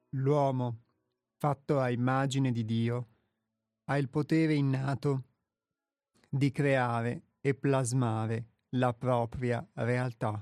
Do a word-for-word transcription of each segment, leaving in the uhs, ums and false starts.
L'uomo, fatto a immagine di Dio, ha il potere innato di creare e plasmare la propria realtà.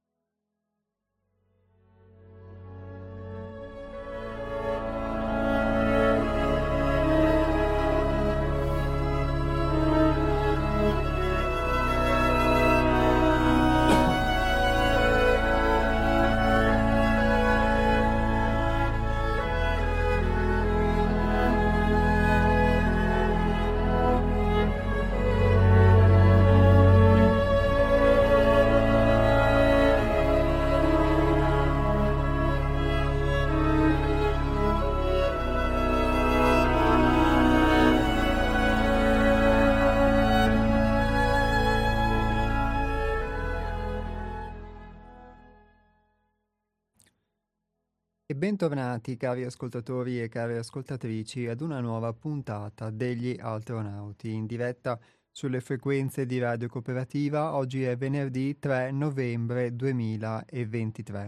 E bentornati cari ascoltatori e cari ascoltatrici ad una nuova puntata degli Astronauti in diretta sulle frequenze di Radio Cooperativa. Oggi è venerdì tre novembre duemilaventitré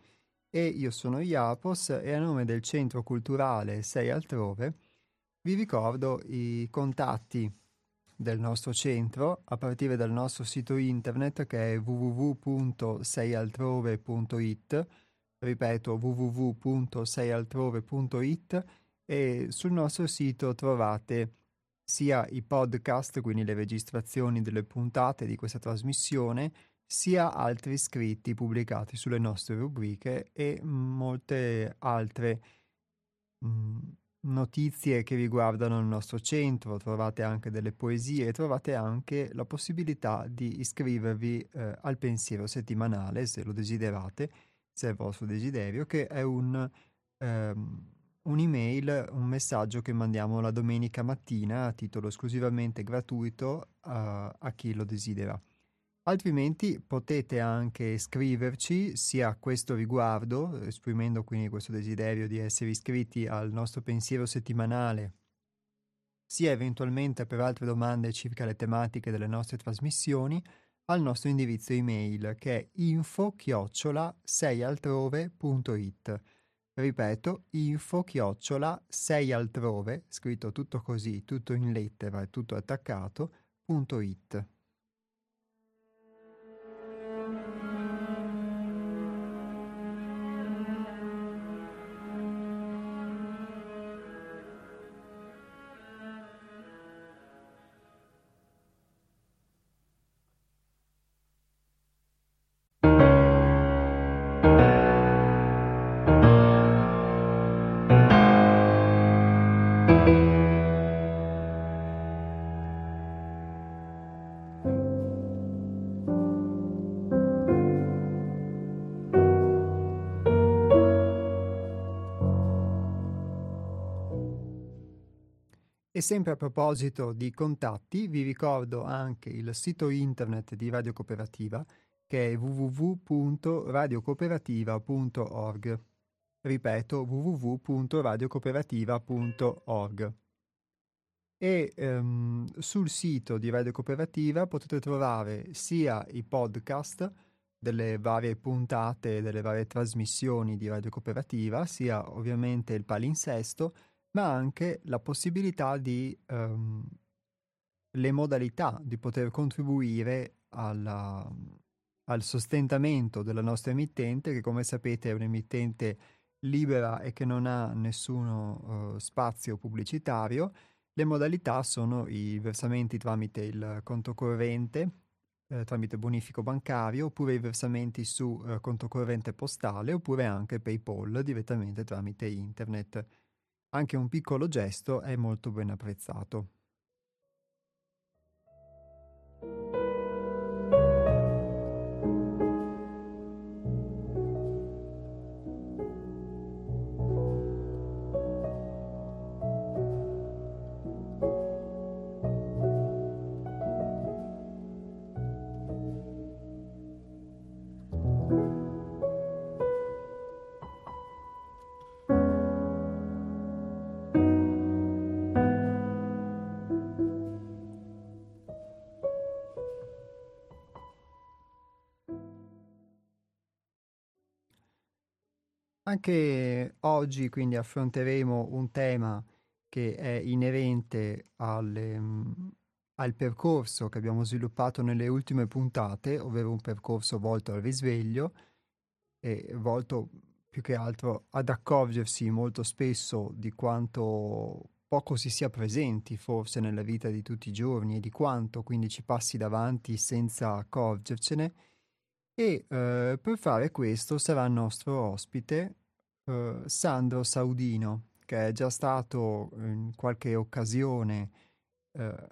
e io sono Iapos e a nome del Centro Culturale sei Altrove vi ricordo i contatti del nostro centro a partire dal nostro sito internet che è w w w punto sei altrove punto i t. Ripeto, w w w punto sei altrove punto i t, e sul nostro sito trovate sia i podcast, quindi le registrazioni delle puntate di questa trasmissione, sia altri scritti pubblicati sulle nostre rubriche e molte altre mh, notizie che riguardano il nostro centro. Trovate anche delle poesie, trovate anche la possibilità di iscrivervi eh, al pensiero settimanale se lo desiderate, se è il vostro desiderio, che è un, ehm, un'email, un messaggio che mandiamo la domenica mattina a titolo esclusivamente gratuito a, a chi lo desidera. Altrimenti potete anche scriverci sia a questo riguardo, esprimendo quindi questo desiderio di essere iscritti al nostro pensiero settimanale, sia eventualmente per altre domande circa le tematiche delle nostre trasmissioni, al nostro indirizzo email che è info chiocciola sei altrove punto i t. Ripeto, info chiocciola sei altrove, scritto tutto così, tutto in lettera e tutto attaccato, punto it. E sempre a proposito di contatti, vi ricordo anche il sito internet di Radio Cooperativa che è w w w punto radio cooperativa punto org. Ripeto, w w w punto radio cooperativa punto org. E ehm, sul sito di Radio Cooperativa potete trovare sia i podcast delle varie puntate, delle varie trasmissioni di Radio Cooperativa, sia ovviamente il palinsesto, ma anche la possibilità di ehm, le modalità di poter contribuire alla, al sostentamento della nostra emittente, che come sapete è un'emittente libera e che non ha nessuno eh, spazio pubblicitario. Le modalità sono i versamenti tramite il conto corrente, eh, tramite bonifico bancario, oppure i versamenti su eh, conto corrente postale, oppure anche PayPal direttamente tramite internet. Anche un piccolo gesto è molto ben apprezzato. Anche oggi quindi affronteremo un tema che è inerente alle, mhmm, al percorso che abbiamo sviluppato nelle ultime puntate, ovvero un percorso volto al risveglio e volto più che altro ad accorgersi molto spesso di quanto poco si sia presenti forse nella vita di tutti i giorni e di quanto quindi ci passi davanti senza accorgercene e, ehm, per fare questo sarà nostro ospite, uhm, Sandro Saudino, che è già stato in qualche occasione, ehm,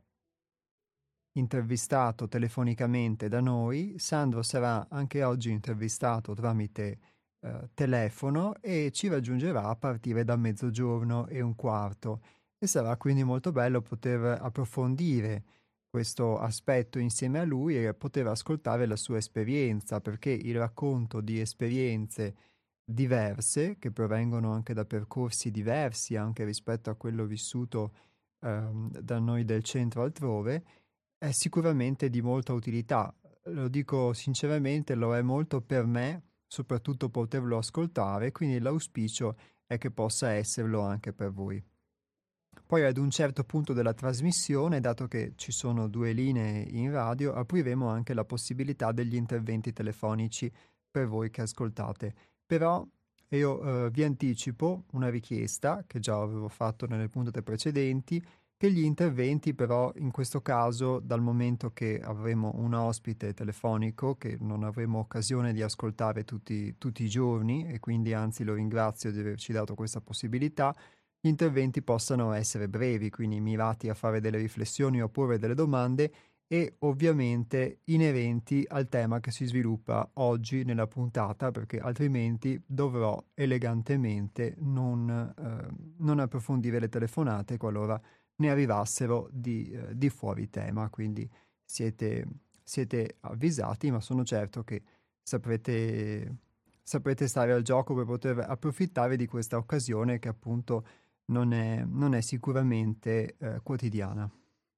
intervistato telefonicamente da noi. Sandro sarà anche oggi intervistato tramite, ehm, telefono e ci raggiungerà a partire da mezzogiorno e un quarto e sarà quindi molto bello poter approfondire questo aspetto insieme a lui e poter ascoltare la sua esperienza, perché il racconto di esperienze diverse, che provengono anche da percorsi diversi anche rispetto a quello vissuto, ehm, da noi del centro altrove, è sicuramente di molta utilità. Lo dico sinceramente, lo è molto per me, soprattutto poterlo ascoltare, quindi l'auspicio è che possa esserlo anche per voi. Poi ad un certo punto della trasmissione, dato che ci sono due linee in radio, apriremo anche la possibilità degli interventi telefonici per voi che ascoltate. Però io eh, vi anticipo una richiesta che già avevo fatto nelle puntate precedenti, che gli interventi però in questo caso, dal momento che avremo un ospite telefonico che non avremo occasione di ascoltare tutti, tutti i giorni e quindi anzi lo ringrazio di averci dato questa possibilità, gli interventi possano essere brevi, quindi mirati a fare delle riflessioni o porre delle domande e ovviamente inerenti al tema che si sviluppa oggi nella puntata, perché altrimenti dovrò elegantemente non, eh, non approfondire le telefonate qualora ne arrivassero di, eh, di fuori tema. Quindi siete, siete avvisati, ma sono certo che saprete, saprete stare al gioco per poter approfittare di questa occasione che appunto non è non è sicuramente, ehm, quotidiana.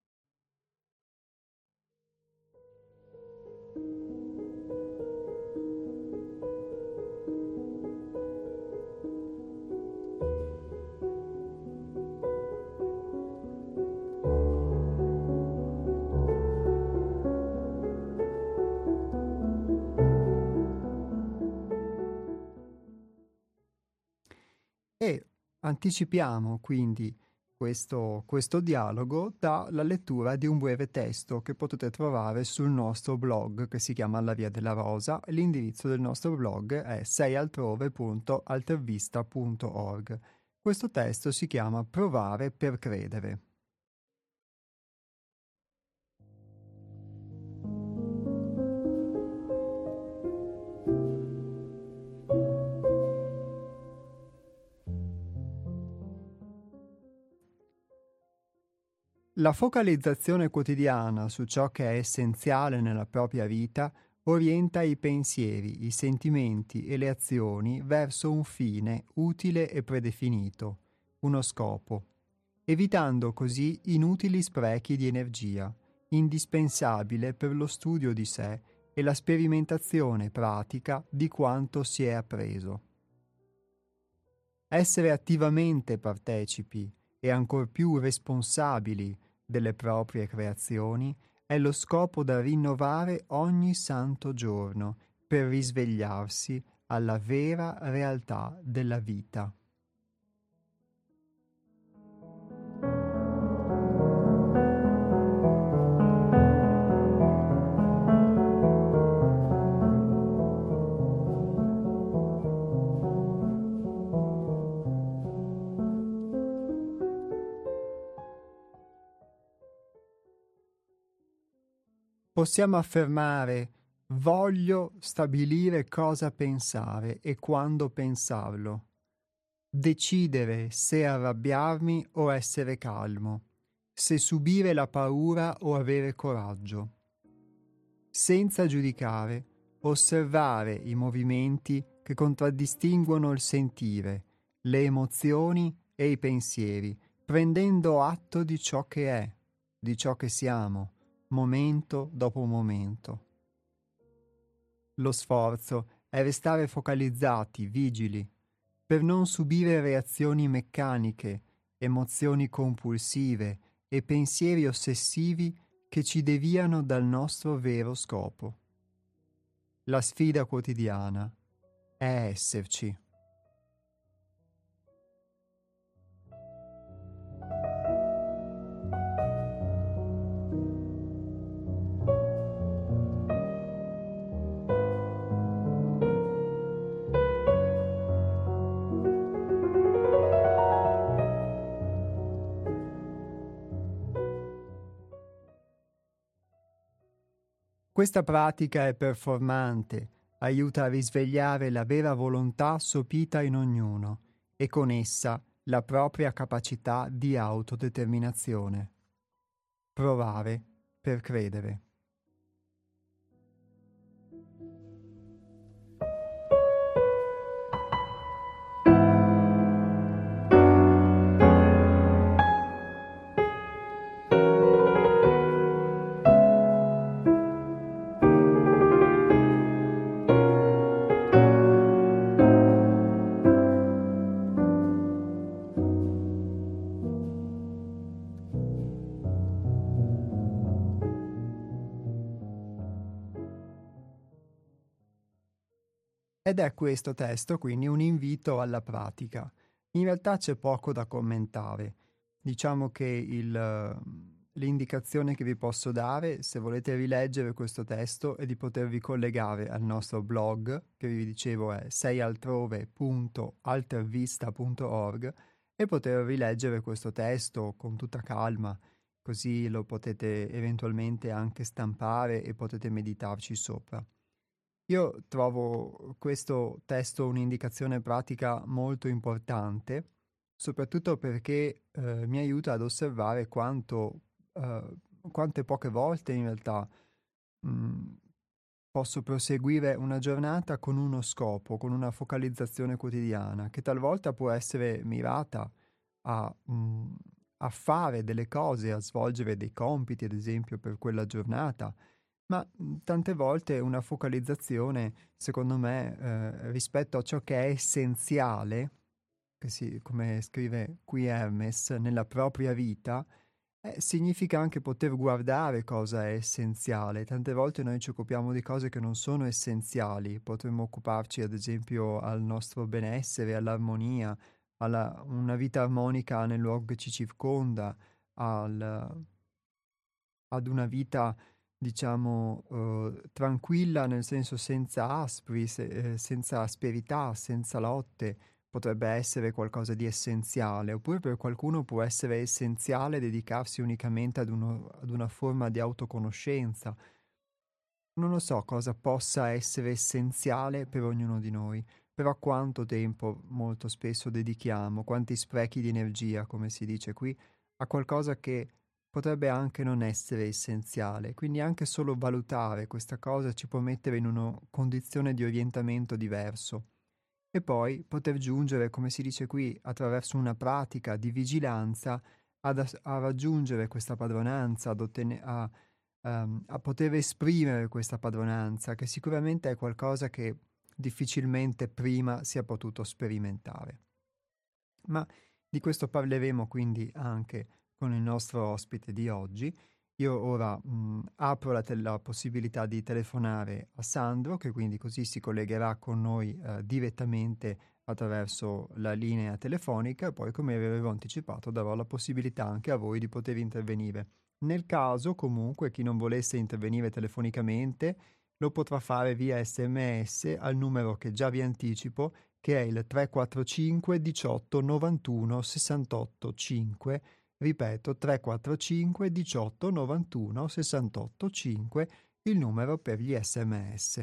E anticipiamo quindi questo questo dialogo dalla lettura di un breve testo che potete trovare sul nostro blog che si chiama La Via della Rosa e l'indirizzo del nostro blog è seialtrove punto altervista punto org. Questo testo si chiama "Provare per credere". La focalizzazione quotidiana su ciò che è essenziale nella propria vita orienta i pensieri, i sentimenti e le azioni verso un fine utile e predefinito, uno scopo, evitando così inutili sprechi di energia, indispensabile per lo studio di sé e la sperimentazione pratica di quanto si è appreso. Essere attivamente partecipi e ancor più responsabili delle proprie creazioni è lo scopo da rinnovare ogni santo giorno per risvegliarsi alla vera realtà della vita. Possiamo affermare voglio stabilire cosa pensare e quando pensarlo, decidere se arrabbiarmi o essere calmo, se subire la paura o avere coraggio. Senza giudicare, osservare i movimenti che contraddistinguono il sentire, le emozioni e i pensieri, prendendo atto di ciò che è, di ciò che siamo, momento dopo momento. Lo sforzo è restare focalizzati, vigili, per non subire reazioni meccaniche, emozioni compulsive e pensieri ossessivi che ci deviano dal nostro vero scopo. La sfida quotidiana è esserci. Questa pratica è performante, aiuta a risvegliare la vera volontà sopita in ognuno e con essa la propria capacità di autodeterminazione. Provare per credere. Ed è questo testo quindi un invito alla pratica. In realtà c'è poco da commentare. Diciamo che il, l'indicazione che vi posso dare, se volete rileggere questo testo, è di potervi collegare al nostro blog, che vi dicevo è seialtrove punto altervista punto org, e poter rileggere questo testo con tutta calma, così lo potete eventualmente anche stampare e potete meditarci sopra. Io trovo questo testo un'indicazione pratica molto importante, soprattutto perché eh, mi aiuta ad osservare quanto, eh, quante poche volte in realtà mh, posso proseguire una giornata con uno scopo, con una focalizzazione quotidiana, che talvolta può essere mirata a, mh, a fare delle cose, a svolgere dei compiti, ad esempio, per quella giornata, ma mh, tante volte una focalizzazione, secondo me, eh, rispetto a ciò che è essenziale, che si, come scrive qui Hermes, nella propria vita, eh, significa anche poter guardare cosa è essenziale. Tante volte noi ci occupiamo di cose che non sono essenziali, potremmo occuparci ad esempio al nostro benessere, all'armonia, alla una vita armonica nel luogo che ci circonda, al ad una vita, diciamo, uhm, tranquilla, nel senso senza aspri, se ehm, senza asperità, senza lotte, potrebbe essere qualcosa di essenziale. Oppure per qualcuno può essere essenziale dedicarsi unicamente ad uno ad una forma di autoconoscenza. Non lo so cosa possa essere essenziale per ognuno di noi, però quanto tempo molto spesso dedichiamo, quanti sprechi di energia, come si dice qui, a qualcosa che potrebbe anche non essere essenziale. Quindi anche solo valutare questa cosa ci può mettere in una condizione di orientamento diverso. E poi poter giungere, come si dice qui, attraverso una pratica di vigilanza ad as- a raggiungere questa padronanza, ad ottene- a, ehm, a poter esprimere questa padronanza, che sicuramente è qualcosa che difficilmente prima si è potuto sperimentare. Ma di questo parleremo quindi anche con il nostro ospite di oggi. Io ora mh, apro la, te- la possibilità di telefonare a Sandro, che quindi così si collegherà con noi eh, direttamente attraverso la linea telefonica e poi, come avevo anticipato, darò la possibilità anche a voi di poter intervenire. Nel caso, comunque, chi non volesse intervenire telefonicamente lo potrà fare via S M S al numero che già vi anticipo, che è il tre quattro cinque diciotto novantuno sessantotto cinque. Ripeto, tre quattro cinque diciotto novantuno sessantotto cinque, il numero per gli S M S.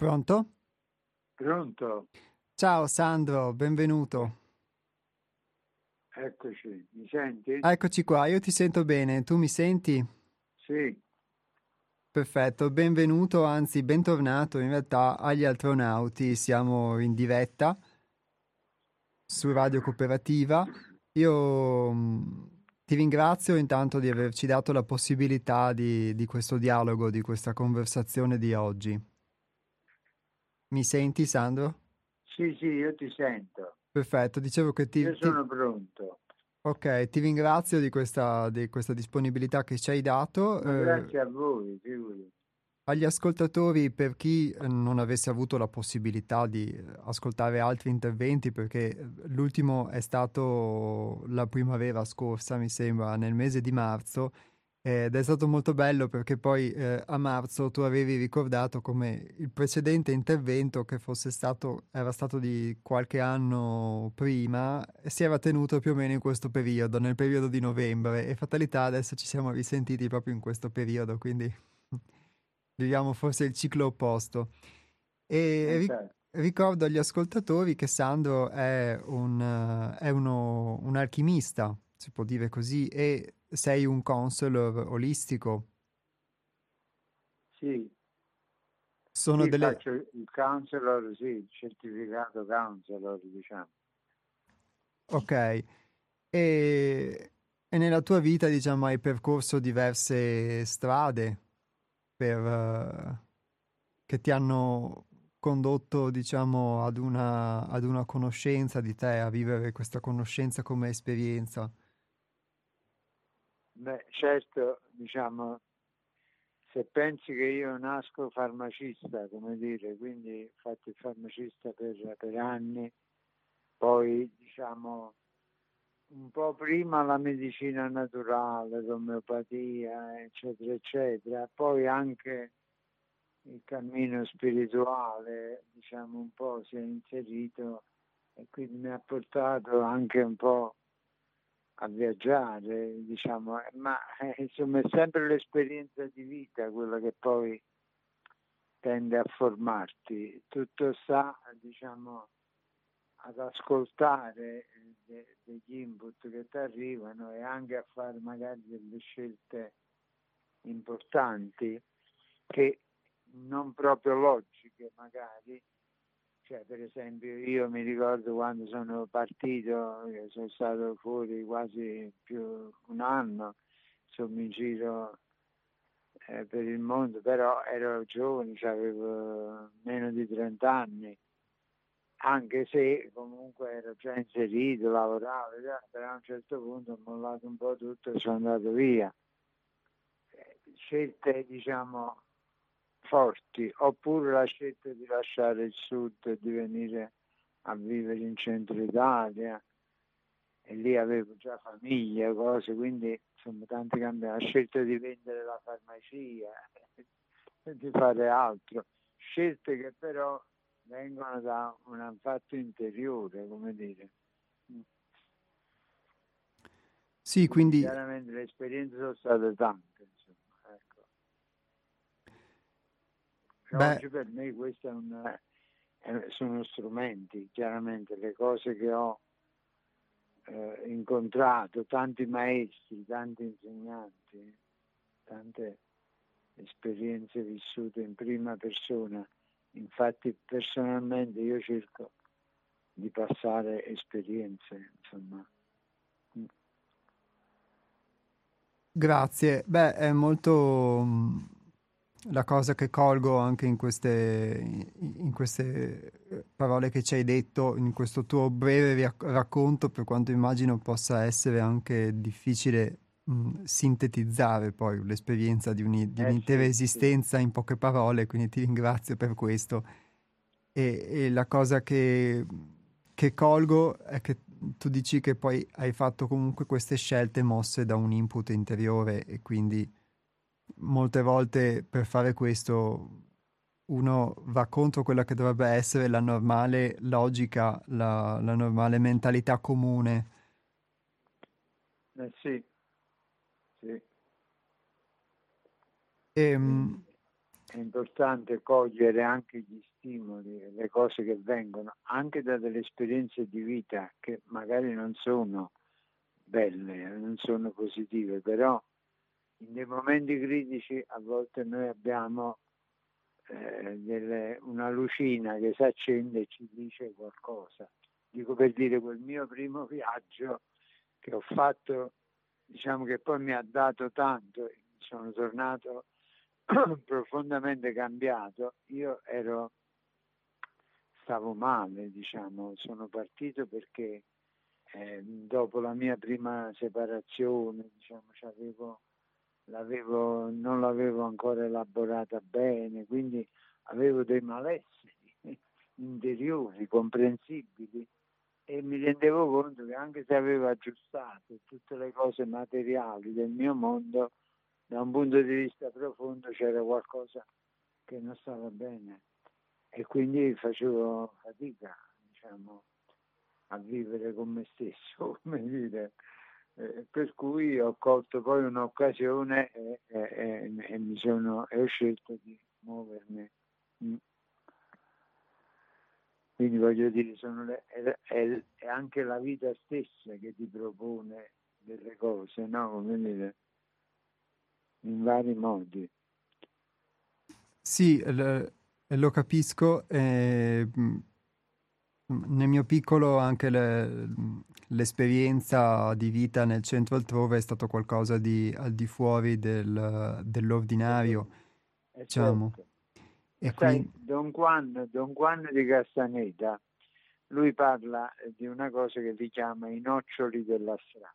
Pronto? Pronto? Ciao Sandro, benvenuto. Eccoci, mi senti? Eccoci qua, io ti sento bene, tu mi senti? Sì, Perfetto, benvenuto, anzi bentornato in realtà agli Altronauti, siamo in diretta su Radio Cooperativa. Io mh, ti ringrazio intanto di averci dato la possibilità di, di questo dialogo, di questa conversazione di oggi. Mi senti, Sandro? sì, sì, io ti sento. Perfetto, dicevo che Io ti, ti- sono pronto. ok, ti ringrazio di questa, di questa disponibilità che ci hai dato. Ma eh, grazie a voi, figurati. Agli ascoltatori, per chi eh, non avesse avuto la possibilità di eh, ascoltare altri interventi, perché eh, l'ultimo è stato la primavera scorsa, mi sembra, nel mese di marzo, ed è stato molto bello perché poi eh, a marzo tu avevi ricordato come il precedente intervento, che fosse stato, era stato di qualche anno prima, si era tenuto più o meno in questo periodo, nel periodo di novembre, e fatalità adesso ci siamo risentiti proprio in questo periodo, quindi viviamo forse il ciclo opposto. E Eh, ri- certo. ricordo agli ascoltatori che Sandro è un, eh, è uno- un alchimista, si può dire così, e sei un counselor olistico. Sì, Sono sì, delle... faccio il counselor, sì, il certificato counselor, diciamo. Ok. E, e nella tua vita, diciamo, hai percorso diverse strade per, eh, che ti hanno condotto, diciamo, ad una, ad una conoscenza di te, a vivere questa conoscenza come esperienza. Beh, certo, diciamo, se pensi che io nasco farmacista, come dire, quindi ho fatto il farmacista per, per anni, poi, diciamo, un po' prima la medicina naturale, l'omeopatia, eccetera, eccetera, poi anche il cammino spirituale, diciamo, un po' si è inserito e quindi mi ha portato anche un po' a viaggiare, diciamo, ma eh, insomma è sempre l'esperienza di vita quella che poi tende a formarti. Tutto sta, diciamo, ad ascoltare de- degli input che ti arrivano e anche a fare magari delle scelte importanti che non proprio logiche magari, cioè per esempio io mi ricordo quando sono partito, che sono stato fuori quasi più un anno, insomma in giro eh, per il mondo, però ero giovane, cioè avevo meno di trenta anni, anche se comunque ero già inserito, lavoravo, già, però a un certo punto ho mollato un po' tutto e sono andato via. Eh, Scelte, diciamo, forti, oppure la scelta di lasciare il sud e di venire a vivere in centro Italia, e lì avevo già famiglia, cose, quindi insomma tanti cambiamenti. La scelta di vendere la farmacia e di fare altro, scelte che però vengono da un fatto interiore, come dire. Sì, Quindi quindi, chiaramente le esperienze sono state tante, insomma, ecco. E beh, oggi per me questo è un, è- sono strumenti, chiaramente le cose che ho eh, incontrato, tanti maestri, tanti insegnanti, tante esperienze vissute in prima persona. Infatti personalmente io cerco di passare esperienze, insomma. grazie. Beh, è molto mh, la cosa che colgo anche in queste, in queste eh, parole che ci hai detto, in questo tuo breve ria- racconto, per quanto immagino possa essere anche difficile mh, sintetizzare poi l'esperienza di, uni- di Eh un'intera sì, sì. esistenza in poche parole, quindi ti ringrazio per questo. E, e la cosa che, che colgo è che tu dici che poi hai fatto comunque queste scelte mosse da un input interiore e quindi molte volte per fare questo uno va contro quella che dovrebbe essere la normale logica, la, la normale mentalità comune. Eh sì, sì. E, Quindi, è importante cogliere anche gli stimoli, le cose che vengono anche da delle esperienze di vita che magari non sono belle, non sono positive, però nei momenti critici a volte noi abbiamo eh, delle, una lucina che si accende e ci dice qualcosa. Dico, per dire, quel mio primo viaggio che ho fatto, diciamo che poi mi ha dato tanto, sono tornato profondamente cambiato. Io ero stavo male, diciamo, sono partito perché eh, dopo la mia prima separazione, diciamo, c'avevo, l'avevo, non l'avevo ancora elaborata bene, quindi avevo dei malesseri interiori comprensibili e mi rendevo conto che anche se avevo aggiustato tutte le cose materiali del mio mondo, da un punto di vista profondo c'era qualcosa che non stava bene e quindi facevo fatica, diciamo, a vivere con me stesso, come dire. Eh, per cui ho colto poi un'occasione e, e, e, e mi sono e ho scelto di muovermi. Mm. Quindi voglio dire, sono le, è, è, è anche la vita stessa che ti propone delle cose, no? Come dire, in vari modi. Sì, l- lo capisco. eh, mh, Nel mio piccolo anche le- l'esperienza di vita nel centro altrove è stato qualcosa di al di fuori del- dell'ordinario, Eh, diciamo. certo. Ma E sai, quindi Don Juan, Don Juan di Castaneda, lui parla di una cosa che si chiama i noccioli dell'astratto.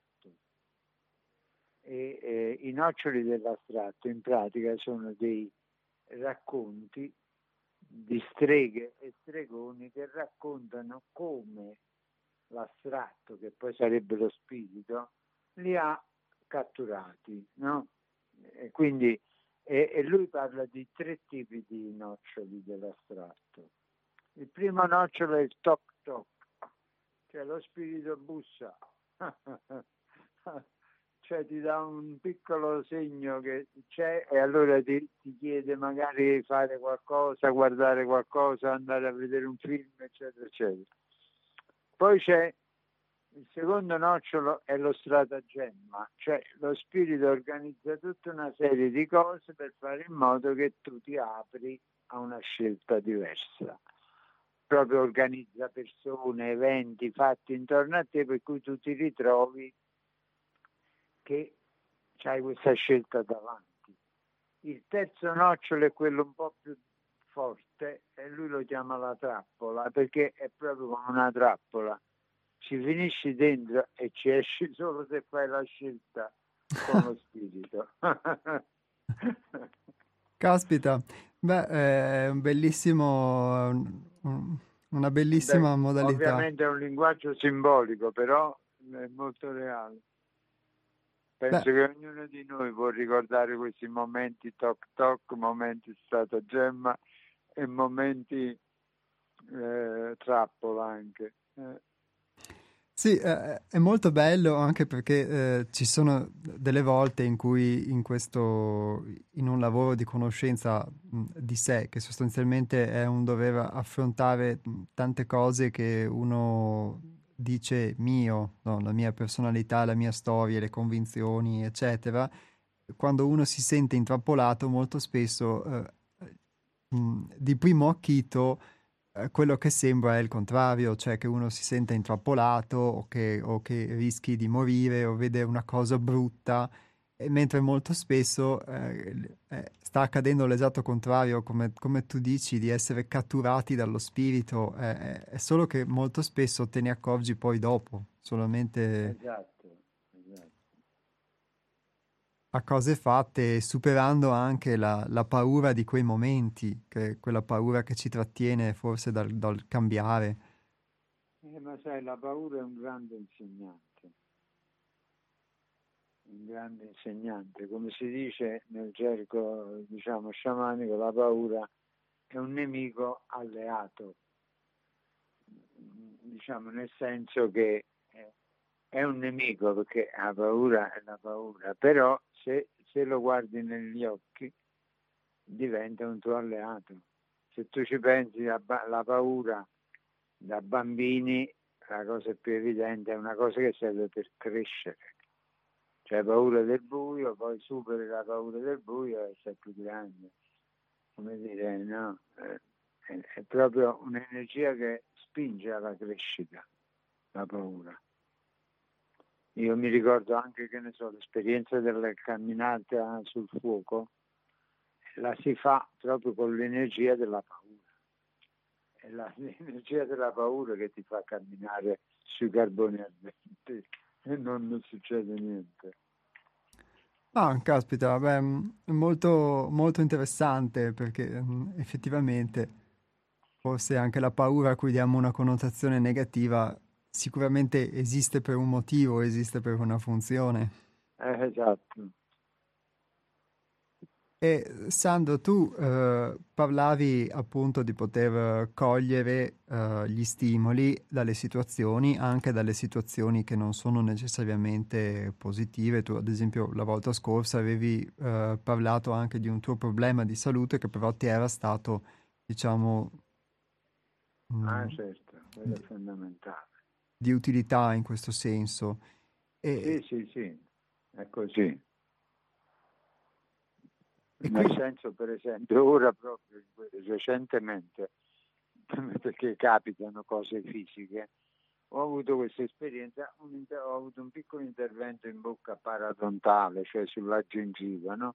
E eh, i noccioli dell'astratto in pratica sono dei racconti di streghe e stregoni che raccontano come l'astratto, che poi sarebbe lo spirito, li ha catturati, no? E quindi e, e lui parla di tre tipi di noccioli dell'astratto. Il primo nocciolo è il toc toc, cioè lo spirito bussa. Cioè ti dà un piccolo segno che c'è e allora ti, ti chiede magari di fare qualcosa, guardare qualcosa, andare a vedere un film, eccetera, eccetera. Poi c'è il secondo nocciolo, è lo stratagemma, cioè lo spirito organizza tutta una serie di cose per fare in modo che tu ti apri a una scelta diversa. Proprio organizza persone, eventi, fatti intorno a te per cui tu ti ritrovi che c'hai questa scelta davanti. Il terzo nocciolo è quello un po' più forte e lui lo chiama la trappola perché è proprio come una trappola. Ci finisci dentro e ci esci solo se fai la scelta con lo spirito. caspita, beh, è un bellissimo, un- una Beh, bellissima modalità. ovviamente è un linguaggio simbolico, però è molto reale. Beh, Penso che ognuno di noi può ricordare questi momenti toc toc, momenti stratagemma e momenti eh, trappola anche. Eh. sì, eh, è molto bello anche perché eh, ci sono delle volte in cui in questo, in un lavoro di conoscenza mh, di sé, che sostanzialmente è un dover affrontare mh, tante cose che uno dice mio, no? La mia personalità, la mia storia, le convinzioni, eccetera, quando uno si sente intrappolato molto spesso eh, mh, di primo acchito eh, quello che sembra è il contrario, cioè che uno si sente intrappolato o che, o che rischi di morire o vede una cosa brutta, e mentre molto spesso eh, eh, sta accadendo l'esatto contrario, come, come tu dici, di essere catturati dallo spirito, eh, è solo che molto spesso te ne accorgi poi dopo, solamente Esatto, esatto. a cose fatte, superando anche la, la paura di quei momenti, che, quella paura che ci trattiene forse dal, dal cambiare. Eh, ma sai, la paura è un grande insegnante, un grande insegnante. Come si dice nel gergo, diciamo, sciamanico, la paura è un nemico alleato, diciamo, nel senso che eh, è un nemico perché la paura è la paura, però se, se lo guardi negli occhi diventa un tuo alleato. Se tu ci pensi, la, la paura da bambini, la cosa più evidente, è una cosa che serve per crescere. Cioè paura del buio, poi superi la paura del buio e sei più grande. Come dire, no? È, è proprio un'energia che spinge alla crescita, la paura. Io mi ricordo anche, che ne so, l'esperienza della camminata sul fuoco, la si fa proprio con l'energia della paura. È la, l'energia della paura che ti fa camminare sui carboni ardenti e non, non succede niente. Ah, caspita, beh, mh, molto, molto interessante perché mh, effettivamente forse anche la paura a cui diamo una connotazione negativa sicuramente esiste per un motivo, esiste per una funzione. Eh, esatto. E Sandro, tu eh, parlavi appunto di poter cogliere eh, gli stimoli dalle situazioni, anche dalle situazioni che non sono necessariamente positive. Tu, ad esempio, la volta scorsa avevi eh, parlato anche di un tuo problema di salute che però ti era stato, diciamo, Ah, mh, certo, quello è di, fondamentale. di utilità in questo senso. Sì, E, sì, sì, è così. e Nel qui, senso, per esempio, ora proprio recentemente, perché capitano cose fisiche, ho avuto questa esperienza, un inter- ho avuto un piccolo intervento in bocca paradontale, cioè sulla gengiva, no?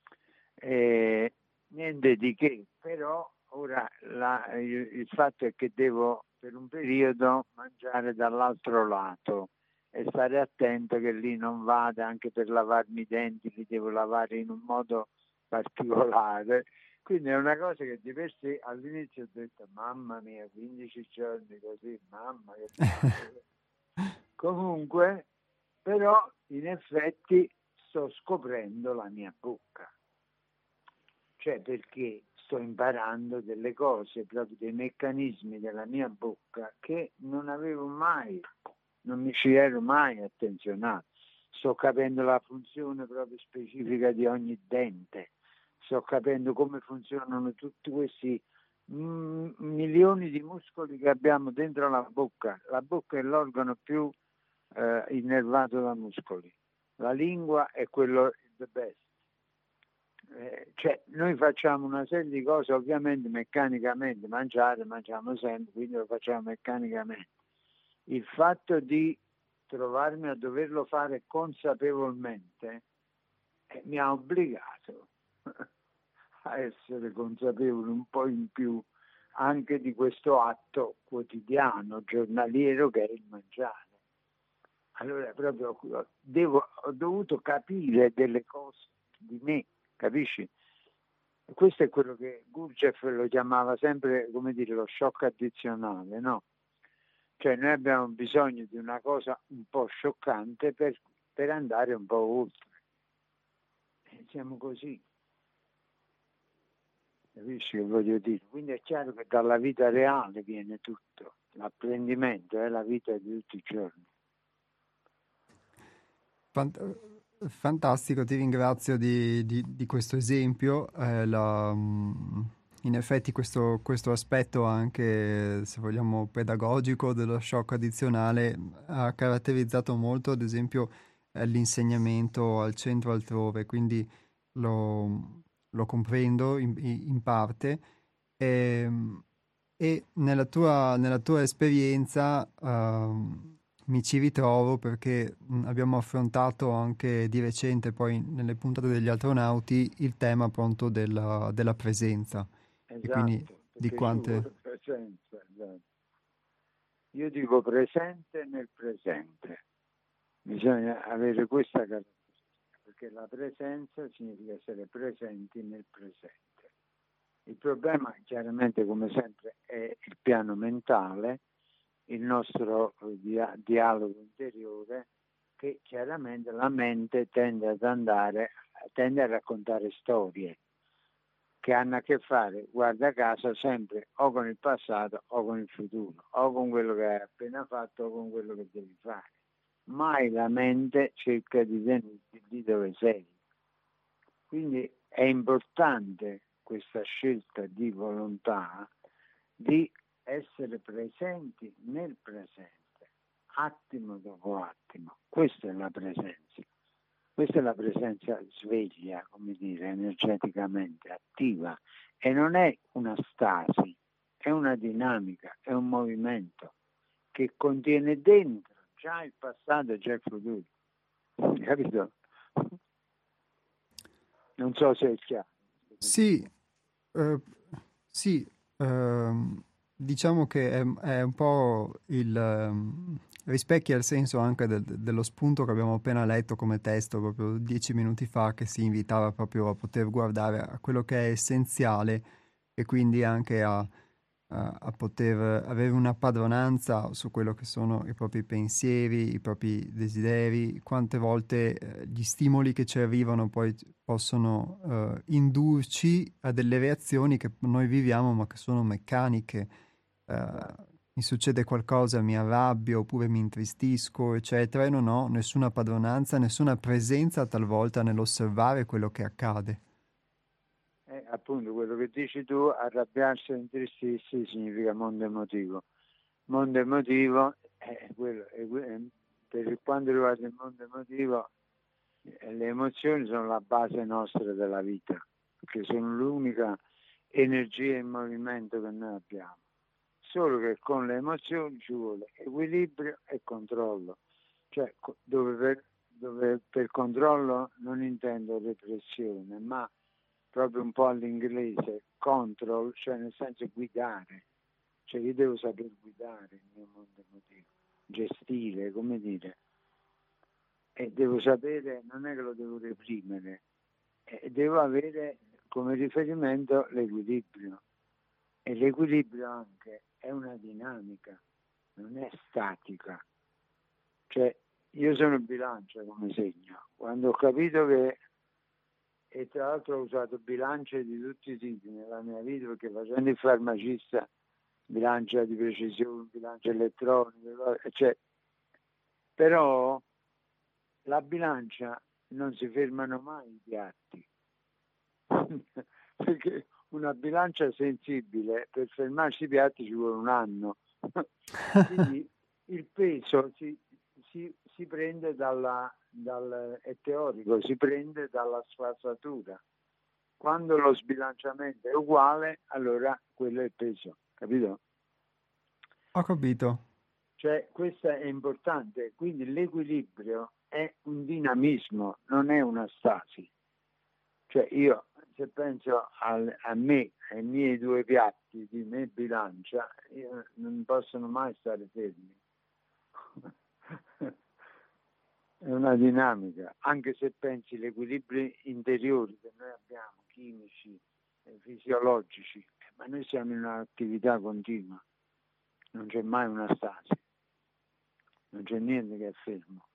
E niente di che, però ora la, il, il fatto è che devo per un periodo mangiare dall'altro lato e stare attento che lì non vada, anche per lavarmi i denti li devo lavare in un modo particolare. Quindi è una cosa che di per sé all'inizio ho detto mamma mia, quindici giorni così, mamma che male. Comunque, però in effetti sto scoprendo la mia bocca, cioè perché sto imparando delle cose, proprio dei meccanismi della mia bocca che non avevo mai, non mi ci ero mai attenzionato. Sto capendo la funzione proprio specifica di ogni dente, sto capendo come funzionano tutti questi mm, milioni di muscoli che abbiamo dentro la bocca. La bocca è l'organo più eh, innervato da muscoli. La lingua è quello the best. Eh, cioè noi facciamo una serie di cose ovviamente meccanicamente, mangiare mangiamo sempre, quindi lo facciamo meccanicamente. Il fatto di trovarmi a doverlo fare consapevolmente eh, mi ha obbligato a essere consapevole un po' in più anche di questo atto quotidiano, giornaliero, che è il mangiare. Allora proprio devo, ho dovuto capire delle cose di me, capisci? Questo è quello che Gurdjieff lo chiamava sempre, come dire, lo shock addizionale, no? Cioè noi abbiamo bisogno di una cosa un po' scioccante per, per andare un po' oltre. E siamo così. Capisci che voglio dire? Quindi è chiaro che dalla vita reale viene tutto. L'apprendimento è la vita di tutti i giorni. Fant- fantastico, ti ringrazio di, di- di questo esempio. Eh, la- mm, in effetti questo, questo aspetto anche, se vogliamo, pedagogico dello shock addizionale ha caratterizzato molto, ad esempio, eh, l'insegnamento al centro altrove, quindi lo, lo comprendo in, in parte. Ehm, E, nella tua, nella tua esperienza, ehm, mi ci ritrovo perché mh, abbiamo affrontato anche di recente, poi nelle puntate degli astronauti, il tema appunto della, della presenza e quindi Esatto, di perché ci quante... vuole presenza. Esatto. Io dico presente nel presente. Bisogna avere questa caratteristica, perché la presenza significa essere presenti nel presente. Il problema chiaramente, come sempre, è il piano mentale, il nostro dia- dialogo interiore, che chiaramente la mente tende ad andare, tende a raccontare storie che hanno a che fare, guarda caso, sempre o con il passato o con il futuro, o con quello che hai appena fatto o con quello che devi fare. Mai la mente cerca di tenerti lì dove sei. Quindi è importante questa scelta di volontà di essere presenti nel presente, attimo dopo attimo. Questa è la presenza. Questa è la presenza sveglia, come dire, energeticamente attiva, e non è una stasi, è una dinamica, è un movimento che contiene dentro già il passato e già il futuro. Capito? Non so se è chiaro. Sì, eh, sì, ehm, diciamo che è, è un po' il... ehm, rispecchia il senso anche del- dello spunto che abbiamo appena letto come testo proprio dieci minuti fa, che si invitava proprio a poter guardare a quello che è essenziale e quindi anche a a, a poter avere una padronanza su quello che sono i propri pensieri, i propri desideri, quante volte eh, gli stimoli che ci arrivano poi possono eh, indurci a delle reazioni che noi viviamo ma che sono meccaniche. Eh, mi succede qualcosa, mi arrabbio oppure mi intristisco, eccetera, e non ho nessuna padronanza, nessuna presenza talvolta nell'osservare quello che accade. Eh, appunto, quello che dici tu, arrabbiarsi o intristirsi significa mondo emotivo. Mondo emotivo è quello, è, è, per quanto riguarda il mondo emotivo, eh, le emozioni sono la base nostra della vita, perché sono l'unica energia in movimento che noi abbiamo. Solo che con le emozioni ci vuole equilibrio e controllo, cioè dove per, dove per controllo non intendo repressione, ma proprio un po' all'inglese, control, cioè nel senso guidare, cioè io devo saper guidare il mio mondo emotivo, gestire, come dire, e devo sapere, non è che lo devo reprimere, e devo avere come riferimento l'equilibrio, e l'equilibrio anche è una dinamica, non è statica, cioè io sono bilancia come segno, quando ho capito che, e tra l'altro ho usato bilance di tutti i tipi nella mia vita, perché facendo il farmacista, bilancia di precisione, bilancia elettronica, cioè, però la bilancia non si fermano mai i piatti, perché una bilancia sensibile per fermarsi i piatti ci vuole un anno. Quindi il peso si, si, si prende dalla, dal, è teorico, si prende dalla sfasatura. Quando lo sbilanciamento è uguale, allora quello è il peso, capito? Ho capito. Cioè, questo è importante, quindi l'equilibrio è un dinamismo, non è una stasi. Cioè io, se penso al, a me, ai miei due piatti di me bilancia, io non possono mai stare fermi. È una dinamica, anche se pensi agli equilibri interiori che noi abbiamo, chimici, eh, fisiologici, ma noi siamo in un'attività continua, non c'è mai una stasi, non c'è niente che è fermo.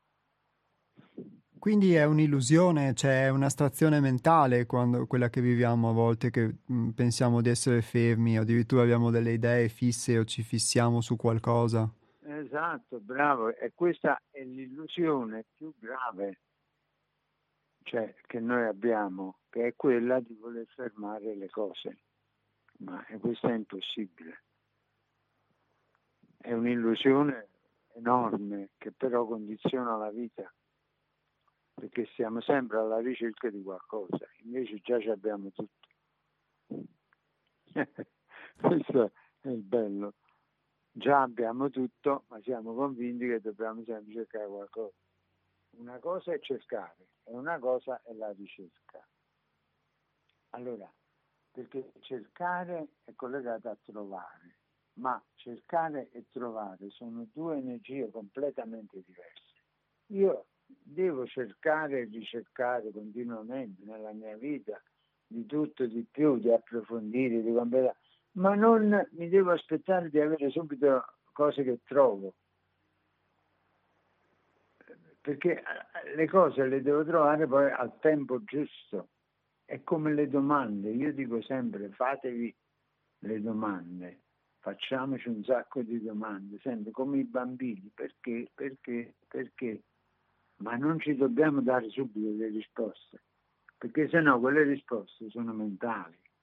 Quindi è un'illusione, c'è un'astrazione mentale quando, quella che viviamo a volte, che mh, pensiamo di essere fermi, o addirittura abbiamo delle idee fisse o ci fissiamo su qualcosa. Esatto, bravo, e questa è l'illusione più grave, cioè, che noi abbiamo, che è quella di voler fermare le cose, ma questo è impossibile. È un'illusione enorme che però condiziona la vita, perché siamo sempre alla ricerca di qualcosa, invece già ci abbiamo tutto. Questo è il bello. Già abbiamo tutto, ma siamo convinti che dobbiamo sempre cercare qualcosa. Una cosa è cercare e una cosa è la ricerca. Allora, perché cercare è collegato a trovare, ma cercare e trovare sono due energie completamente diverse. Io devo cercare e ricercare continuamente nella mia vita di tutto, di più, di approfondire, di completare, ma non mi devo aspettare di avere subito cose che trovo, perché le cose le devo trovare poi al tempo giusto. È come le domande, io dico sempre fatevi le domande, facciamoci un sacco di domande, sempre come i bambini, perché, perché, perché, ma non ci dobbiamo dare subito le risposte, perché sennò quelle risposte sono mentali.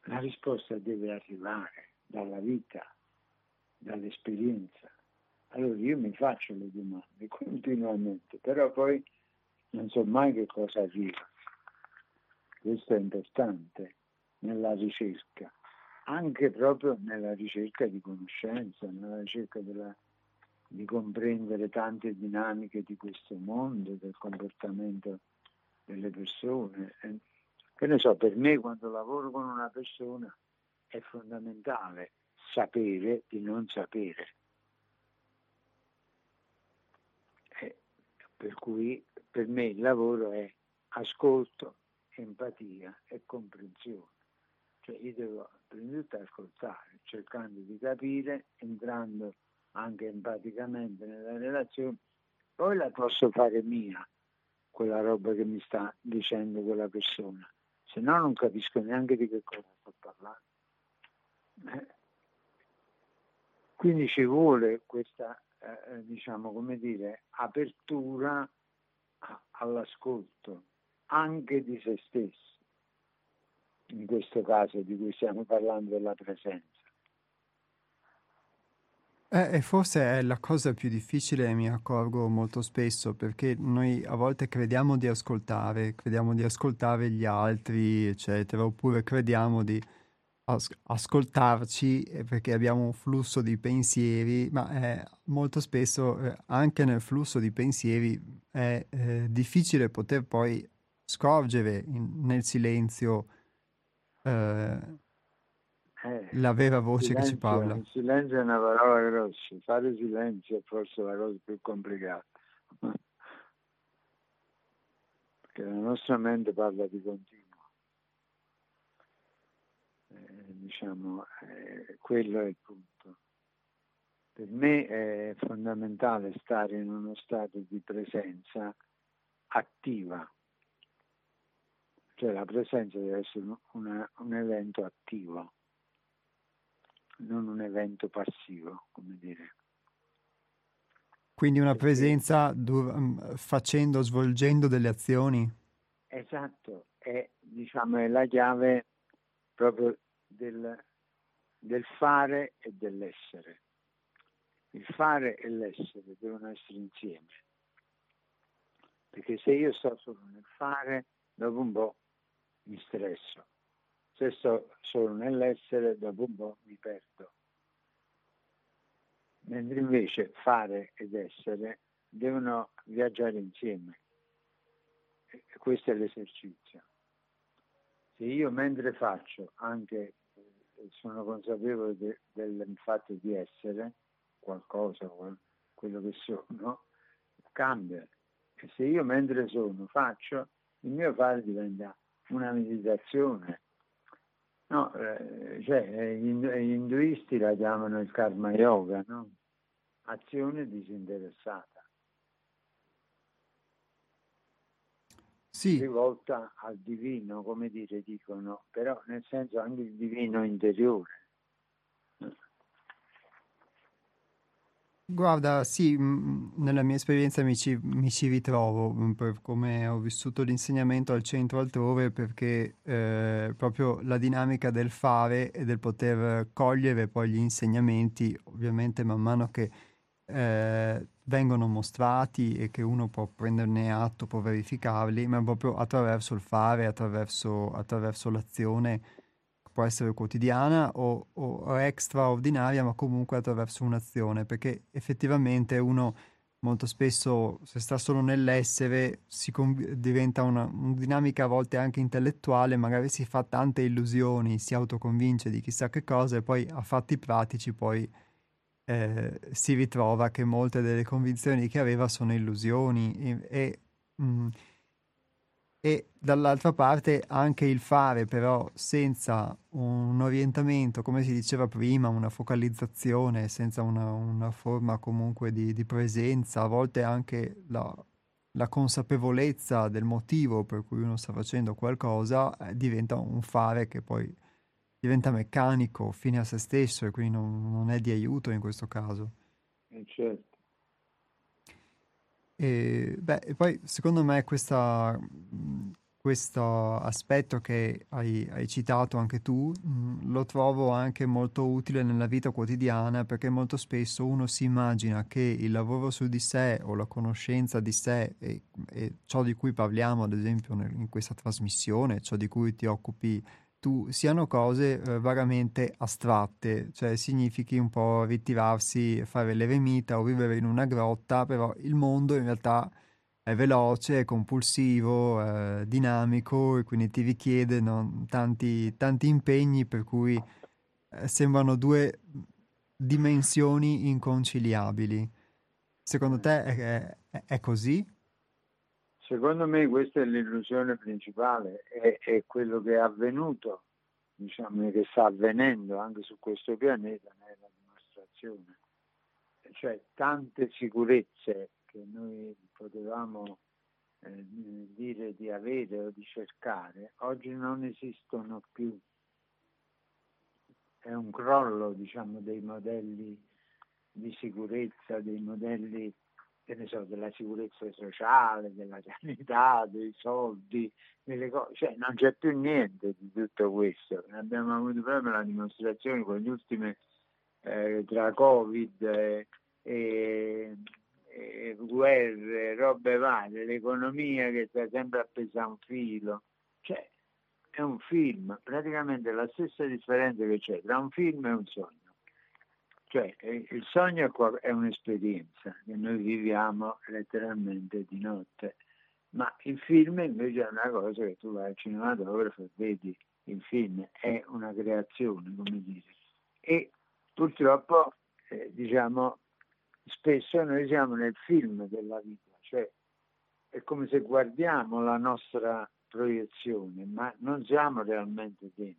La risposta deve arrivare dalla vita, dall'esperienza. Allora io mi faccio le domande continuamente, però poi non so mai che cosa arriva. Questo è importante nella ricerca, anche proprio nella ricerca di conoscenza, nella ricerca della, di comprendere tante dinamiche di questo mondo, del comportamento delle persone. Che ne so, per me quando lavoro con una persona è fondamentale sapere di non sapere. Eh, per cui per me il lavoro è ascolto, empatia e comprensione. Cioè io devo prima di tutto ascoltare, cercando di capire, entrando anche empaticamente nella relazione, poi la posso fare mia, quella roba che mi sta dicendo quella persona, se no non capisco neanche di che cosa sto parlando. Eh. Quindi ci vuole questa, eh, diciamo, come dire, apertura a, all'ascolto, anche di se stessi. In questo caso di cui stiamo parlando della presenza. Eh, e forse è la cosa più difficile, mi accorgo molto spesso, perché noi a volte crediamo di ascoltare, crediamo di ascoltare gli altri, eccetera, oppure crediamo di as- ascoltarci eh, perché abbiamo un flusso di pensieri, ma eh, molto spesso eh, anche nel flusso di pensieri è eh, difficile poter poi scorgere in- nel silenzio eh, Eh, la vera voce che ci silenzio, parla. il silenzio è una parola grossa, fare silenzio è forse la cosa più complicata, perché la nostra mente parla di continuo, eh, diciamo, eh, quello è il punto. Per me è fondamentale stare in uno stato di presenza attiva, cioè la presenza deve essere una, un evento attivo, non un evento passivo, come dire. Quindi una Perché, presenza dur- mm, facendo, svolgendo delle azioni. esatto, è, diciamo, è la chiave proprio del, del fare e dell'essere. Il fare e l'essere devono essere insieme, perché se io sto solo nel fare, dopo un po' mi stresso. Se sto solo nell'essere, dopo un po' mi perdo. Mentre invece fare ed essere devono viaggiare insieme. E questo è l'esercizio. Se io mentre faccio anche eh, sono consapevole de, del fatto di essere qualcosa, quello che sono, cambia. E se io mentre sono faccio, il mio fare diventa una meditazione. No, eh, cioè, gli, gli induisti la chiamano il karma yoga, no? Azione disinteressata. Sì, Rivolta al divino, come dire, dicono, però nel senso anche il divino interiore. guarda, sì, mh, nella mia esperienza mi ci, mi ci ritrovo mh, per come ho vissuto l'insegnamento al centro altrove, perché eh, proprio la dinamica del fare e del poter cogliere poi gli insegnamenti, ovviamente man mano che eh, vengono mostrati e che uno può prenderne atto, può verificarli, ma proprio attraverso il fare, attraverso, attraverso l'azione, che può essere quotidiana o, o, o straordinaria, ma comunque attraverso un'azione, perché effettivamente uno molto spesso, se sta solo nell'essere, si conv- diventa una, una dinamica a volte anche intellettuale, magari si fa tante illusioni, si autoconvince di chissà che cosa e poi a fatti pratici poi eh, si ritrova che molte delle convinzioni che aveva sono illusioni e, e, mm, e dall'altra parte anche il fare però senza un orientamento, come si diceva prima, una focalizzazione, senza una, una forma comunque di, di presenza, a volte anche la, la consapevolezza del motivo per cui uno sta facendo qualcosa, eh, diventa un fare che poi diventa meccanico, fine a se stesso e quindi non, non è di aiuto in questo caso. E certo. E, beh, e poi secondo me questa, mh, questo aspetto che hai, hai citato anche tu, mh, lo trovo anche molto utile nella vita quotidiana perché molto spesso uno si immagina che il lavoro su di sé o la conoscenza di sé e, e ciò di cui parliamo, ad esempio, nel- in questa trasmissione, ciò di cui ti occupi tu, siano cose eh, veramente astratte, cioè significhi un po' ritirarsi, fare l'eremita o vivere in una grotta, però il mondo in realtà è veloce, è compulsivo, è dinamico e quindi ti richiede, no, tanti, tanti impegni per cui eh, sembrano due dimensioni inconciliabili. Secondo te Eh, è, è- è così? Secondo me questa è l'illusione principale, è, è quello che è avvenuto, diciamo, e che sta avvenendo anche su questo pianeta, ne è la dimostrazione. Cioè tante sicurezze che noi potevamo eh, dire di avere o di cercare, oggi non esistono più. È un crollo, diciamo, dei modelli di sicurezza, dei modelli, che ne so, della sicurezza sociale, della sanità, dei soldi, delle cose, cioè non c'è più niente di tutto questo. Ne abbiamo avuto proprio la dimostrazione con gli ultimi eh, tra Covid e, e, e guerre, robe varie, l'economia che sta sempre appesa a un filo. Cioè, è un film, praticamente la stessa differenza che c'è tra un film e un sogno. Cioè, il sogno è un'esperienza che noi viviamo letteralmente di notte, ma il film invece è una cosa che tu vai al cinematografo e vedi il film, è una creazione, come dire. E purtroppo, eh, diciamo, spesso noi siamo nel film della vita, cioè è come se guardiamo la nostra proiezione, ma non siamo realmente dentro.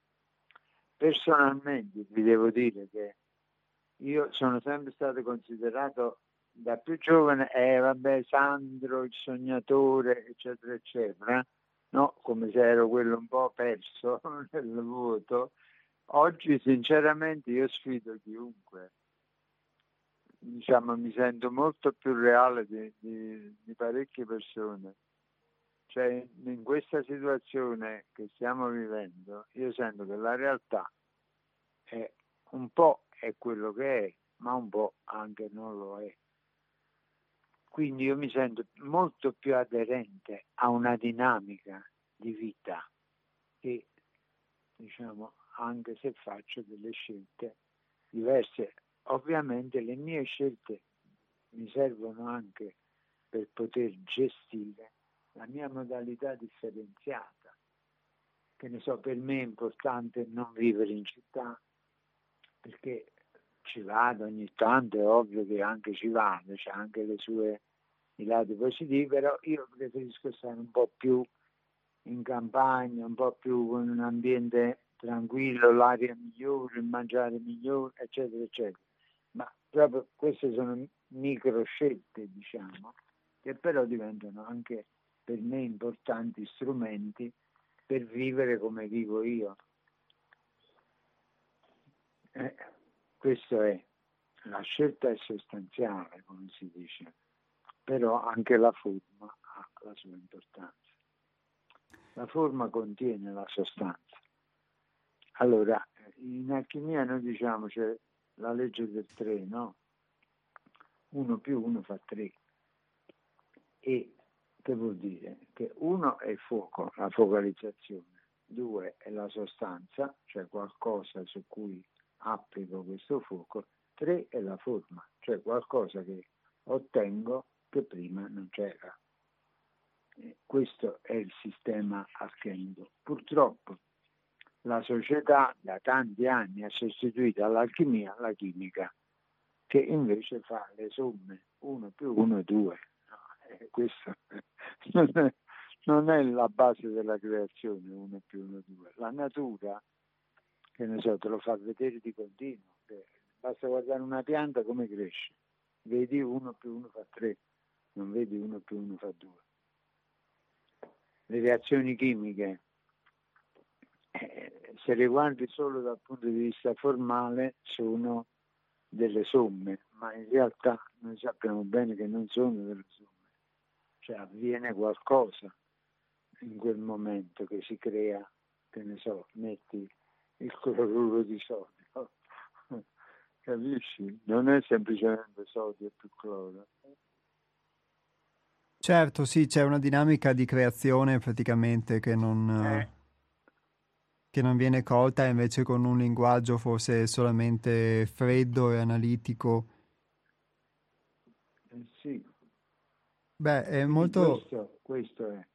Personalmente vi devo dire che io sono sempre stato considerato da più giovane, eh vabbè, Sandro, il sognatore, eccetera, eccetera, no? Come se ero quello un po' perso nel voto. Oggi, sinceramente, io sfido chiunque. Diciamo, mi sento molto più reale di, di, di parecchie persone. Cioè, in questa situazione che stiamo vivendo, io sento che la realtà è un po' è quello che è, ma un po' anche non lo è. Quindi io mi sento molto più aderente a una dinamica di vita che, diciamo, anche se faccio delle scelte diverse, ovviamente le mie scelte mi servono anche per poter gestire la mia modalità differenziata. Che ne so, per me è importante non vivere in città, perché ci vado ogni tanto, è ovvio che anche ci vado, c'è anche le sue, i lati positivi, però io preferisco stare un po' più in campagna, un po' più con un ambiente tranquillo, l'aria migliore, il mangiare migliore, eccetera, eccetera. Ma proprio queste sono micro scelte, diciamo, che però diventano anche per me importanti strumenti per vivere come vivo io. Eh, questo è, la scelta è sostanziale, come si dice, però anche la forma ha la sua importanza. La forma contiene la sostanza. Allora, in alchimia noi diciamo c'è la legge del tre, no? Uno più uno fa tre. E che vuol dire? Che uno è il fuoco, la focalizzazione, due è la sostanza, cioè qualcosa su cui applico questo fuoco, tre è la forma, cioè qualcosa che ottengo che prima non c'era. E questo è il sistema alchemico. Purtroppo la società da tanti anni ha sostituito all'alchimia la chimica, che invece fa le somme uno più uno è due. No, eh, questo non è, non è la base della creazione, uno più uno è due. La natura, che ne so, te lo fa vedere di continuo. Basta guardare una pianta come cresce. Vedi uno più uno fa tre, non vedi uno più uno fa due. Le reazioni chimiche, eh, se le guardi solo dal punto di vista formale, sono delle somme, ma in realtà noi sappiamo bene che non sono delle somme, cioè avviene qualcosa, in quel momento che si crea, che ne so, metti il cloruro di sodio, capisci? Non è semplicemente sodio più cloro. Certo, sì, c'è una dinamica di creazione praticamente che non, Eh, eh, che non viene colta invece con un linguaggio forse solamente freddo e analitico. eh sì, Beh, è quindi molto, questo, questo è.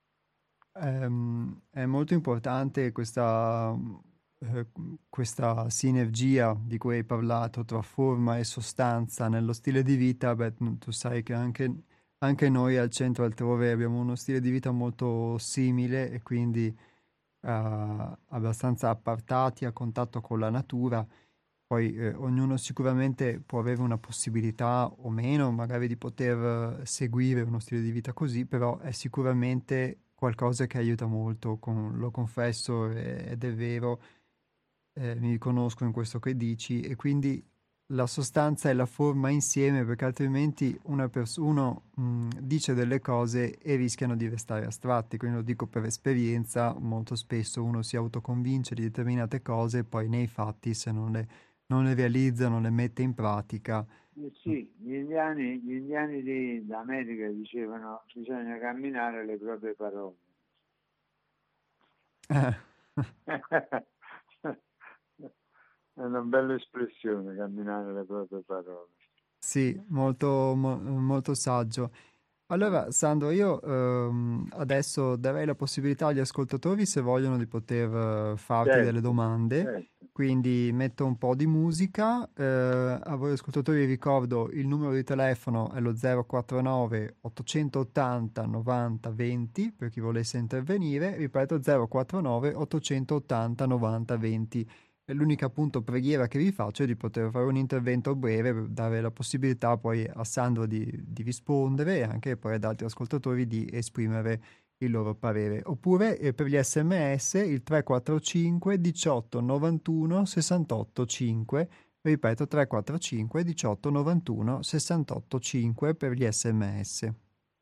ehm, è molto importante questa, eh, questa sinergia di cui hai parlato tra forma e sostanza nello stile di vita. Beh, tu sai che anche, anche noi al centro altrove abbiamo uno stile di vita molto simile e quindi eh, abbastanza appartati a contatto con la natura. Poi eh, ognuno sicuramente può avere una possibilità o meno, magari di poter eh, seguire uno stile di vita così, però è sicuramente qualcosa che aiuta molto, con- lo confesso eh, ed è vero, eh, mi riconosco in questo che dici e quindi la sostanza e la forma insieme, perché altrimenti una pers- uno mh, dice delle cose e rischiano di restare astratti, quindi lo dico per esperienza, molto spesso uno si autoconvince di determinate cose e poi nei fatti se non le, non le realizza, non le mette in pratica. Eh sì, gli indiani, gli indiani di, d'America dicevano bisogna camminare le proprie parole. È una bella espressione, camminare le proprie parole. Sì, molto, mo- molto saggio. Allora, Sandro, io ehm, adesso darei la possibilità agli ascoltatori, se vogliono, di poter eh, farti delle Certo, domande. certo. Quindi metto un po' di musica. Eh, a voi ascoltatori ricordo il numero di telefono è lo zero quattro nove ottocentottanta novanta venti per chi volesse intervenire. Ripeto zero quattro nove ottocentottanta novanta venti. E l'unica appunto preghiera che vi faccio è di poter fare un intervento breve per dare la possibilità poi a Sandro di, di rispondere e anche poi ad altri ascoltatori di esprimere il loro parere. Oppure eh, per gli sms il tre quattro cinque diciotto novantuno sessantotto cinque, ripeto tre quattro cinque diciotto novantuno sessantotto cinque per gli sms.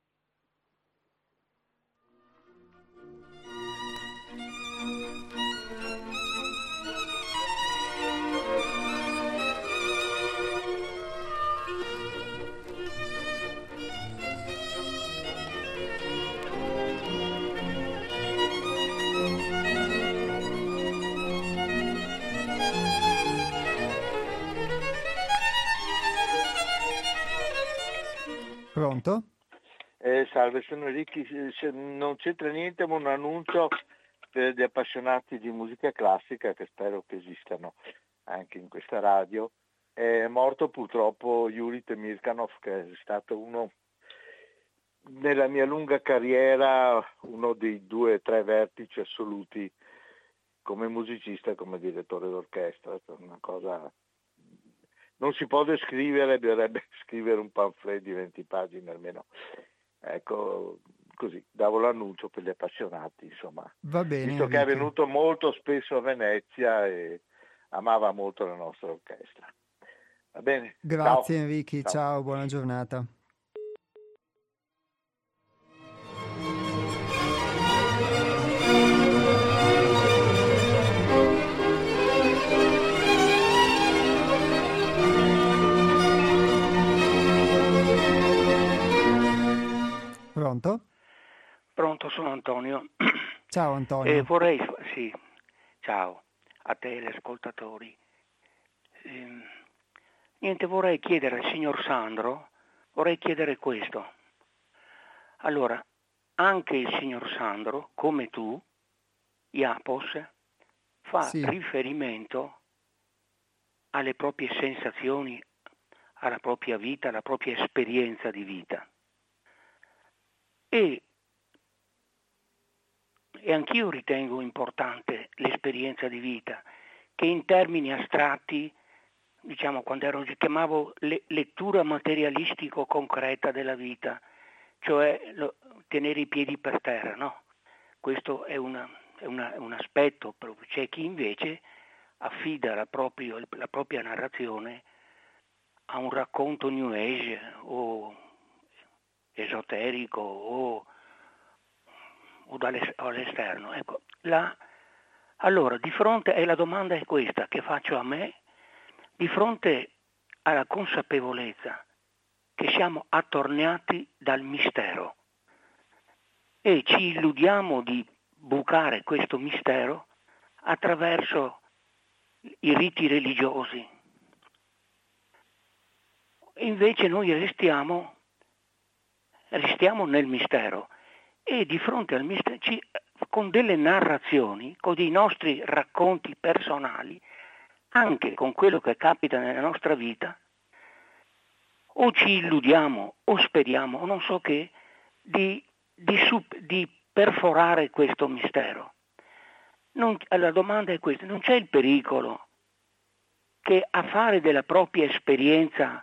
Pronto? Eh, salve, sono Ricky, se- se non c'entra niente ma un annuncio per gli appassionati di musica classica che spero che esistano anche in questa radio. È morto purtroppo Yuri Temirkanov, che è stato uno nella mia lunga carriera uno dei due o tre vertici assoluti come musicista e come direttore d'orchestra. È una cosa non si può descrivere, bisognerebbe scrivere un pamphlet di venti pagine almeno. Ecco, così, davo l'annuncio per gli appassionati, insomma, Va bene, visto che è Enrico. venuto molto spesso a Venezia e amava molto la nostra orchestra. Va bene? Ciao. Grazie Enrico, Ciao. ciao, buona giornata. Pronto? Pronto, sono Antonio. Ciao Eh, Antonio. vorrei, sì, ciao a te e agli ascoltatori. Ehm, niente, vorrei chiedere al signor Sandro, vorrei chiedere questo. Allora, anche il signor Sandro, come tu, Iapos, fa Sì, riferimento alle proprie sensazioni, alla propria vita, alla propria esperienza di vita. E E anch'io ritengo importante l'esperienza di vita, che in termini astratti, diciamo quando ero, chiamavo le, lettura materialistico-concreta della vita, cioè lo, tenere i piedi per terra, no? Questo è, una, è, una, è un aspetto, c'è chi invece affida la, proprio, la propria narrazione a un racconto New Age o esoterico o o, dalle, o all'esterno. Ecco, la, allora, di fronte, e la domanda è questa che faccio a me, di fronte alla consapevolezza che siamo attorniati dal mistero e ci illudiamo di bucare questo mistero attraverso i riti religiosi. Invece noi restiamo, restiamo nel mistero e di fronte al mistero ci, con delle narrazioni, con dei nostri racconti personali, anche con quello che capita nella nostra vita, o ci illudiamo o speriamo, o non so che, di, di, di perforare questo mistero. Non, la domanda è questa: non c'è il pericolo che a fare della propria esperienza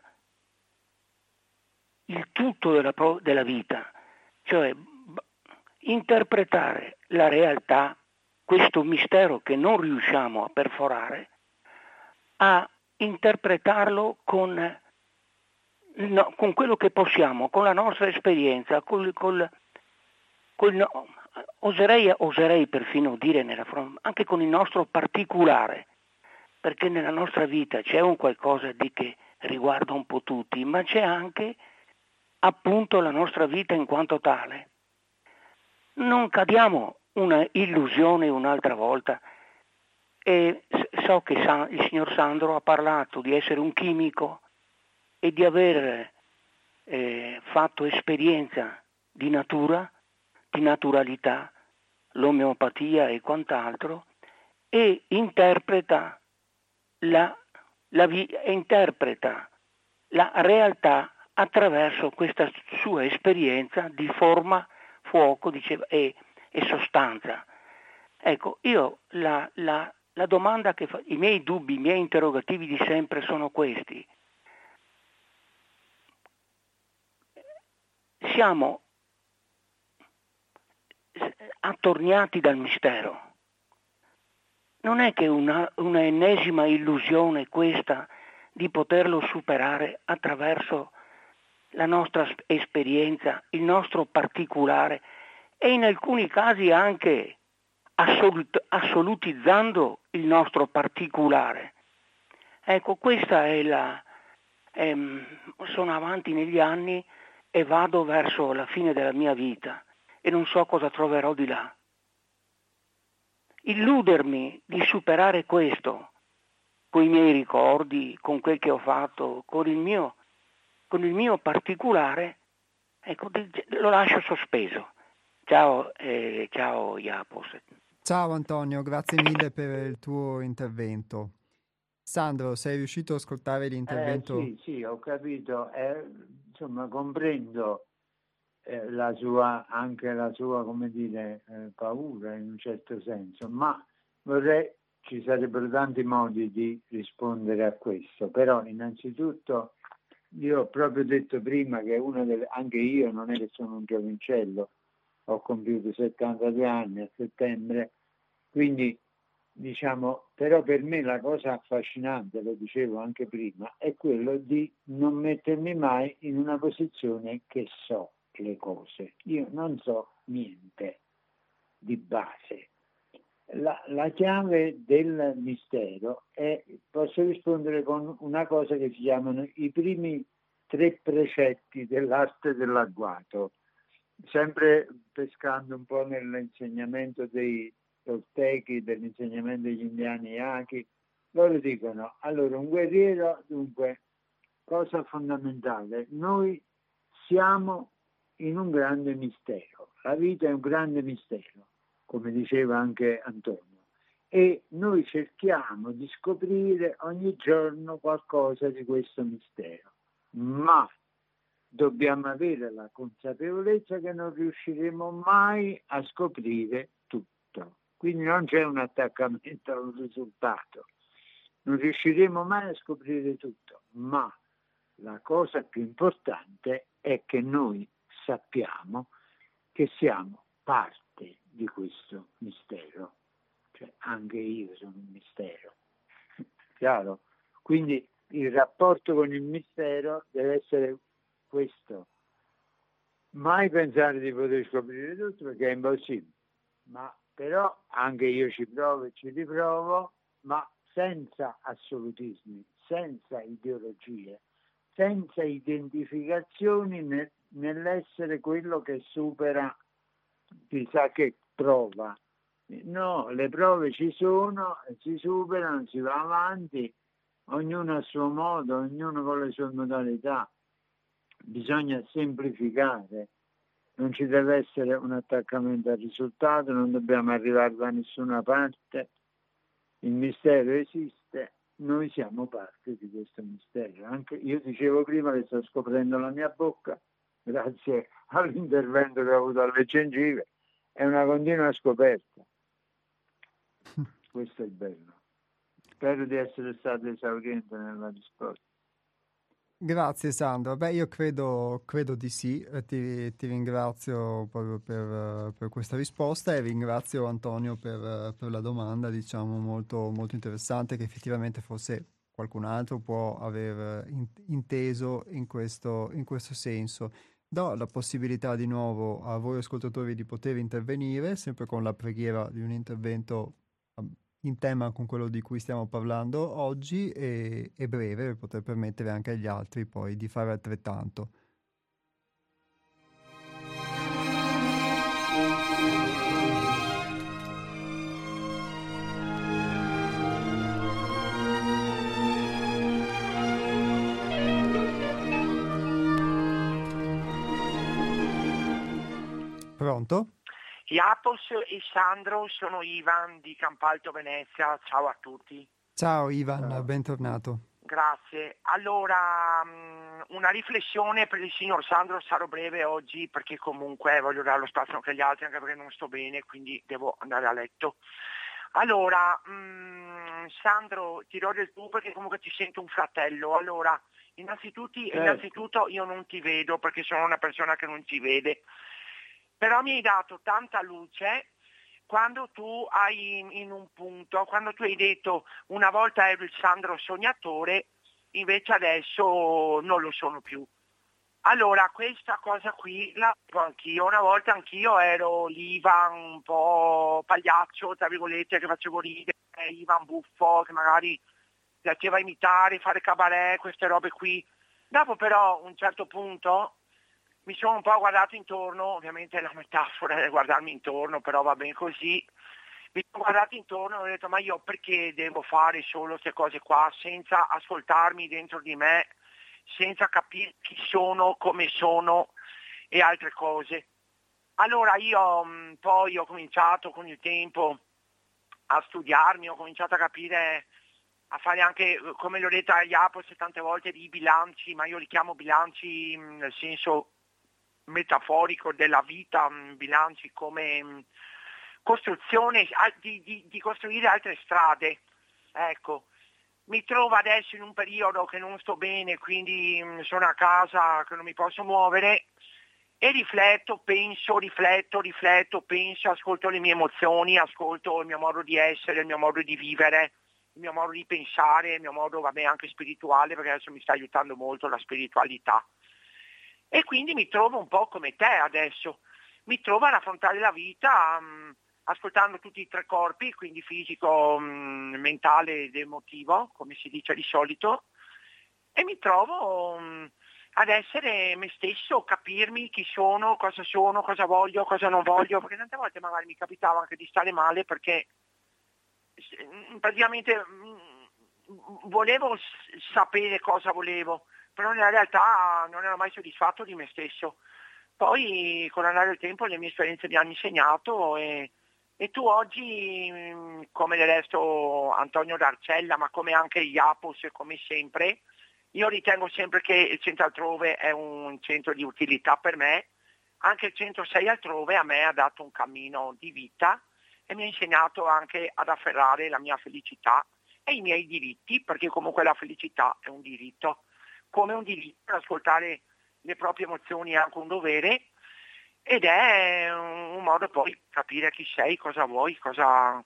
il tutto della, della vita, cioè interpretare la realtà, questo mistero che non riusciamo a perforare, a interpretarlo con, no, con quello che possiamo, con la nostra esperienza, col, col, col, no, oserei, oserei perfino dire nella, anche con il nostro particolare, perché nella nostra vita c'è un qualcosa di che riguarda un po' tutti, ma c'è anche appunto la nostra vita in quanto tale. Non cadiamo una illusione un'altra volta. E so che il signor Sandro ha parlato di essere un chimico e di aver eh, fatto esperienza di natura, di naturalità, l'omeopatia e quant'altro, e interpreta la, la, interpreta la realtà attraverso questa sua esperienza di forma, fuoco, diceva, e, e sostanza. Ecco, io la, la, la domanda che fa, i miei dubbi, i miei interrogativi di sempre sono questi. Siamo attorniati dal mistero. Non è che una, una ennesima illusione questa di poterlo superare attraverso la nostra esperienza, il nostro particolare e in alcuni casi anche assolut- assolutizzando il nostro particolare. Ecco, questa è la... Ehm, sono avanti negli anni e vado verso la fine della mia vita e non so cosa troverò di là. Illudermi di superare questo con i miei ricordi, con quel che ho fatto, con il mio, con il mio particolare, ecco, lo lascio sospeso. Ciao, eh, ciao Iapos. Ciao Antonio, grazie mille per il tuo intervento. Sandro, sei riuscito ad ascoltare l'intervento? Eh, sì, sì, ho capito. Eh, insomma, comprendo eh, la sua, anche la sua, come dire, eh, paura in un certo senso, ma vorrei, ci sarebbero tanti modi di rispondere a questo, però innanzitutto io ho proprio detto prima che una delle, anche io non è che sono un giovincello, ho compiuto settantadue anni a settembre, quindi diciamo, però per me la cosa affascinante, lo dicevo anche prima, è quello di non mettermi mai in una posizione che so le cose. Io non so niente di base. La, la chiave del mistero è, posso rispondere con una cosa che si chiamano i primi tre precetti dell'arte dell'agguato, sempre pescando un po' nell'insegnamento dei toltechi, dell'insegnamento degli indiani Yaqui. Loro dicono, allora un guerriero, dunque, cosa fondamentale, noi siamo in un grande mistero, la vita è un grande mistero, come diceva anche Antonio, e noi cerchiamo di scoprire ogni giorno qualcosa di questo mistero, ma dobbiamo avere la consapevolezza che non riusciremo mai a scoprire tutto. Quindi non c'è un attaccamento a un risultato, non riusciremo mai a scoprire tutto, ma la cosa più importante è che noi sappiamo che siamo parte di questo mistero, cioè anche io sono un mistero, chiaro? Quindi il rapporto con il mistero deve essere questo, mai pensare di poter scoprire tutto perché è impossibile, ma però anche io ci provo e ci riprovo, ma senza assolutismi, senza ideologie, senza identificazioni nel, nell'essere quello che supera chissà che prova. No, le prove ci sono, si superano, si va avanti, ognuno a suo modo, ognuno con le sue modalità. Bisogna semplificare, non ci deve essere un attaccamento al risultato, non dobbiamo arrivare da nessuna parte. Il mistero esiste, noi siamo parte di questo mistero. Anche io dicevo prima che sto scoprendo la mia bocca, grazie all'intervento che ho avuto alle gengive, è una continua scoperta. Questo è il bello. Spero di essere stato esauriente nella risposta. Grazie Sandro, beh io credo, credo di sì, ti, ti ringrazio proprio per, per questa risposta e ringrazio Antonio per, per la domanda, diciamo molto, molto interessante, che effettivamente forse qualcun altro può aver inteso in questo, in questo senso. Do la possibilità di nuovo a voi ascoltatori di poter intervenire, sempre con la preghiera di un intervento in tema con quello di cui stiamo parlando oggi e, e breve, per poter permettere anche agli altri poi di fare altrettanto. Pronto? Iapos e Sandro, sono Ivan di Campalto Venezia, ciao a tutti. Ciao Ivan, Ciao. bentornato. Grazie. Allora, una riflessione per il signor Sandro, sarò breve oggi perché comunque voglio dare lo spazio anche agli altri, anche perché non sto bene, quindi devo andare a letto. Allora, mh, Sandro, ti do del tu perché comunque ti sento un fratello. Allora, innanzitutto, certo. innanzitutto io non ti vedo perché sono una persona che non ti vede. Però mi hai dato tanta luce quando tu hai in un punto, quando tu hai detto una volta ero il Sandro sognatore, invece adesso non lo sono più. Allora questa cosa qui la dico anch'io, una volta anch'io ero l'Ivan un po' pagliaccio, tra virgolette, che facevo ridere, Ivan buffo, che magari piaceva imitare, fare cabaret, queste robe qui. Dopo però a un certo punto mi sono un po' guardato intorno, ovviamente la metafora è guardarmi intorno, però va bene così. Mi sono guardato intorno e ho detto ma io perché devo fare solo queste cose qua senza ascoltarmi dentro di me, senza capire chi sono, come sono e altre cose. Allora io mh, poi ho cominciato con il tempo a studiarmi, ho cominciato a capire, a fare anche, come l'ho detto agli Apos tante volte, di bilanci, ma io li chiamo bilanci mh, nel senso metaforico della vita, mh, bilanci come mh, costruzione di, di, di costruire altre strade. Ecco, mi trovo adesso in un periodo che non sto bene, quindi mh, sono a casa che non mi posso muovere e rifletto, penso, rifletto, rifletto, penso, ascolto le mie emozioni, ascolto il mio modo di essere, il mio modo di vivere, il mio modo di pensare, il mio modo, vabbè, anche spirituale, perché adesso mi sta aiutando molto la spiritualità. E quindi mi trovo un po' come te adesso, mi trovo ad affrontare la vita um, ascoltando tutti i tre corpi, quindi fisico, um, mentale ed emotivo, come si dice di solito, e mi trovo um, ad essere me stesso, capirmi chi sono, cosa sono, cosa voglio, cosa non voglio, perché tante volte magari mi capitava anche di stare male perché praticamente um, volevo s- sapere cosa volevo, però nella realtà non ero mai soddisfatto di me stesso. Poi con l'andare del tempo le mie esperienze mi hanno insegnato e, e tu oggi, come del resto Antonio D'Arcella, ma come anche Iapos, come sempre, io ritengo sempre che il centro altrove è un centro di utilità per me, anche il centro sei altrove a me ha dato un cammino di vita e mi ha insegnato anche ad afferrare la mia felicità e i miei diritti, perché comunque la felicità è un diritto. Come un diritto ad ascoltare le proprie emozioni è anche un dovere ed è un modo poi capire chi sei, cosa vuoi, cosa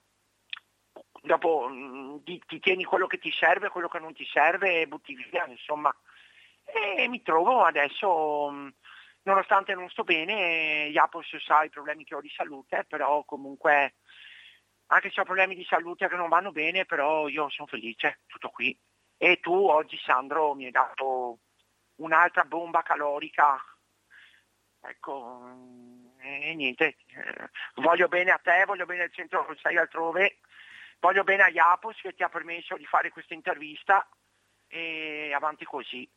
dopo mh, ti, ti tieni quello che ti serve, quello che non ti serve e butti via, insomma. E mi trovo adesso mh, nonostante non sto bene, Iapos sa i problemi che ho di salute, però comunque, anche se ho problemi di salute che non vanno bene, però io sono felice, tutto qui. E tu oggi, Sandro, mi hai dato un'altra bomba calorica, ecco, e niente, eh, voglio bene a te, voglio bene al centro che sei altrove, voglio bene a Iapos che ti ha permesso di fare questa intervista, e avanti così.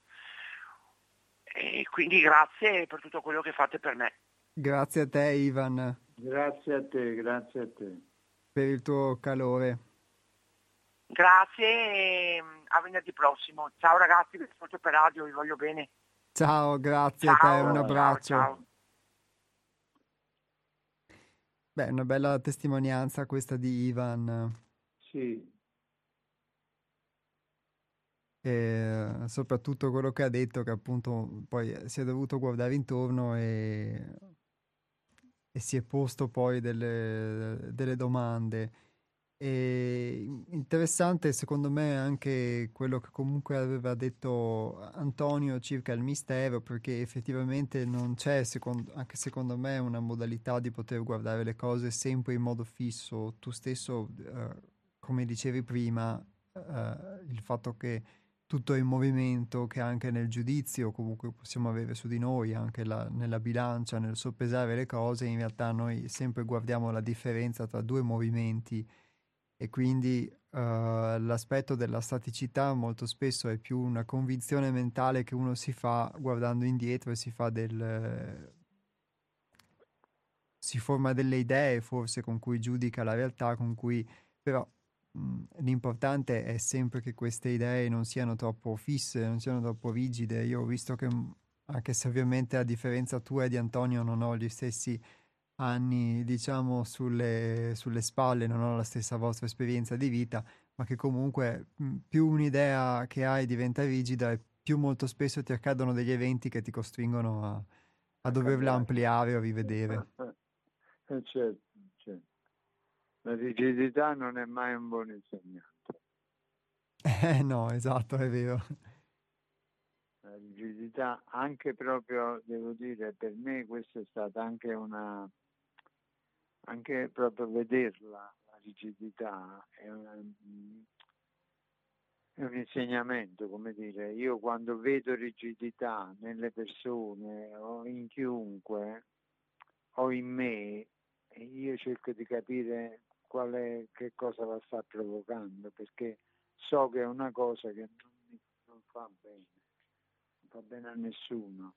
E quindi grazie per tutto quello che fate per me. Grazie a te, Ivan. Grazie a te, grazie a te. Per il tuo calore. Grazie e a venerdì prossimo. Ciao ragazzi, vi ascolto per radio, vi voglio bene. Ciao, grazie Ciao, a te, un ciao, abbraccio. ciao. Beh, una bella testimonianza questa di Ivan. Sì. E soprattutto quello che ha detto, che appunto poi si è dovuto guardare intorno e, e si è posto poi delle, delle domande. E interessante secondo me anche quello che comunque aveva detto Antonio circa il mistero, perché effettivamente non c'è, secondo, anche secondo me, una modalità di poter guardare le cose sempre in modo fisso. Tu stesso, eh, come dicevi prima, eh, il fatto che tutto è in movimento, che anche nel giudizio comunque possiamo avere su di noi, anche la- nella bilancia, nel soppesare le cose, in realtà noi sempre guardiamo la differenza tra due movimenti e quindi eh, l'aspetto della staticità molto spesso è più una convinzione mentale che uno si fa guardando indietro e si fa del... si forma delle idee forse con cui giudica la realtà, con cui però mh, l'importante è sempre che queste idee non siano troppo fisse, non siano troppo rigide. Io ho visto che mh, anche se ovviamente a differenza tua e di Antonio non ho gli stessi anni, diciamo, sulle, sulle spalle, non ho la stessa vostra esperienza di vita, ma che comunque mh, più un'idea che hai diventa rigida e più molto spesso ti accadono degli eventi che ti costringono a, a doverla ampliare o rivedere. Eh, certo, certo. La rigidità non è mai un buon insegnante. Eh no, esatto, è vero. La rigidità, anche proprio, devo dire, per me questa è stata anche una, anche proprio vederla, la rigidità, è, una, è un insegnamento, come dire, io quando vedo rigidità nelle persone o in chiunque o in me, io cerco di capire qual è, che cosa la sta provocando, perché so che è una cosa che non, mi, non fa bene, non fa bene a nessuno.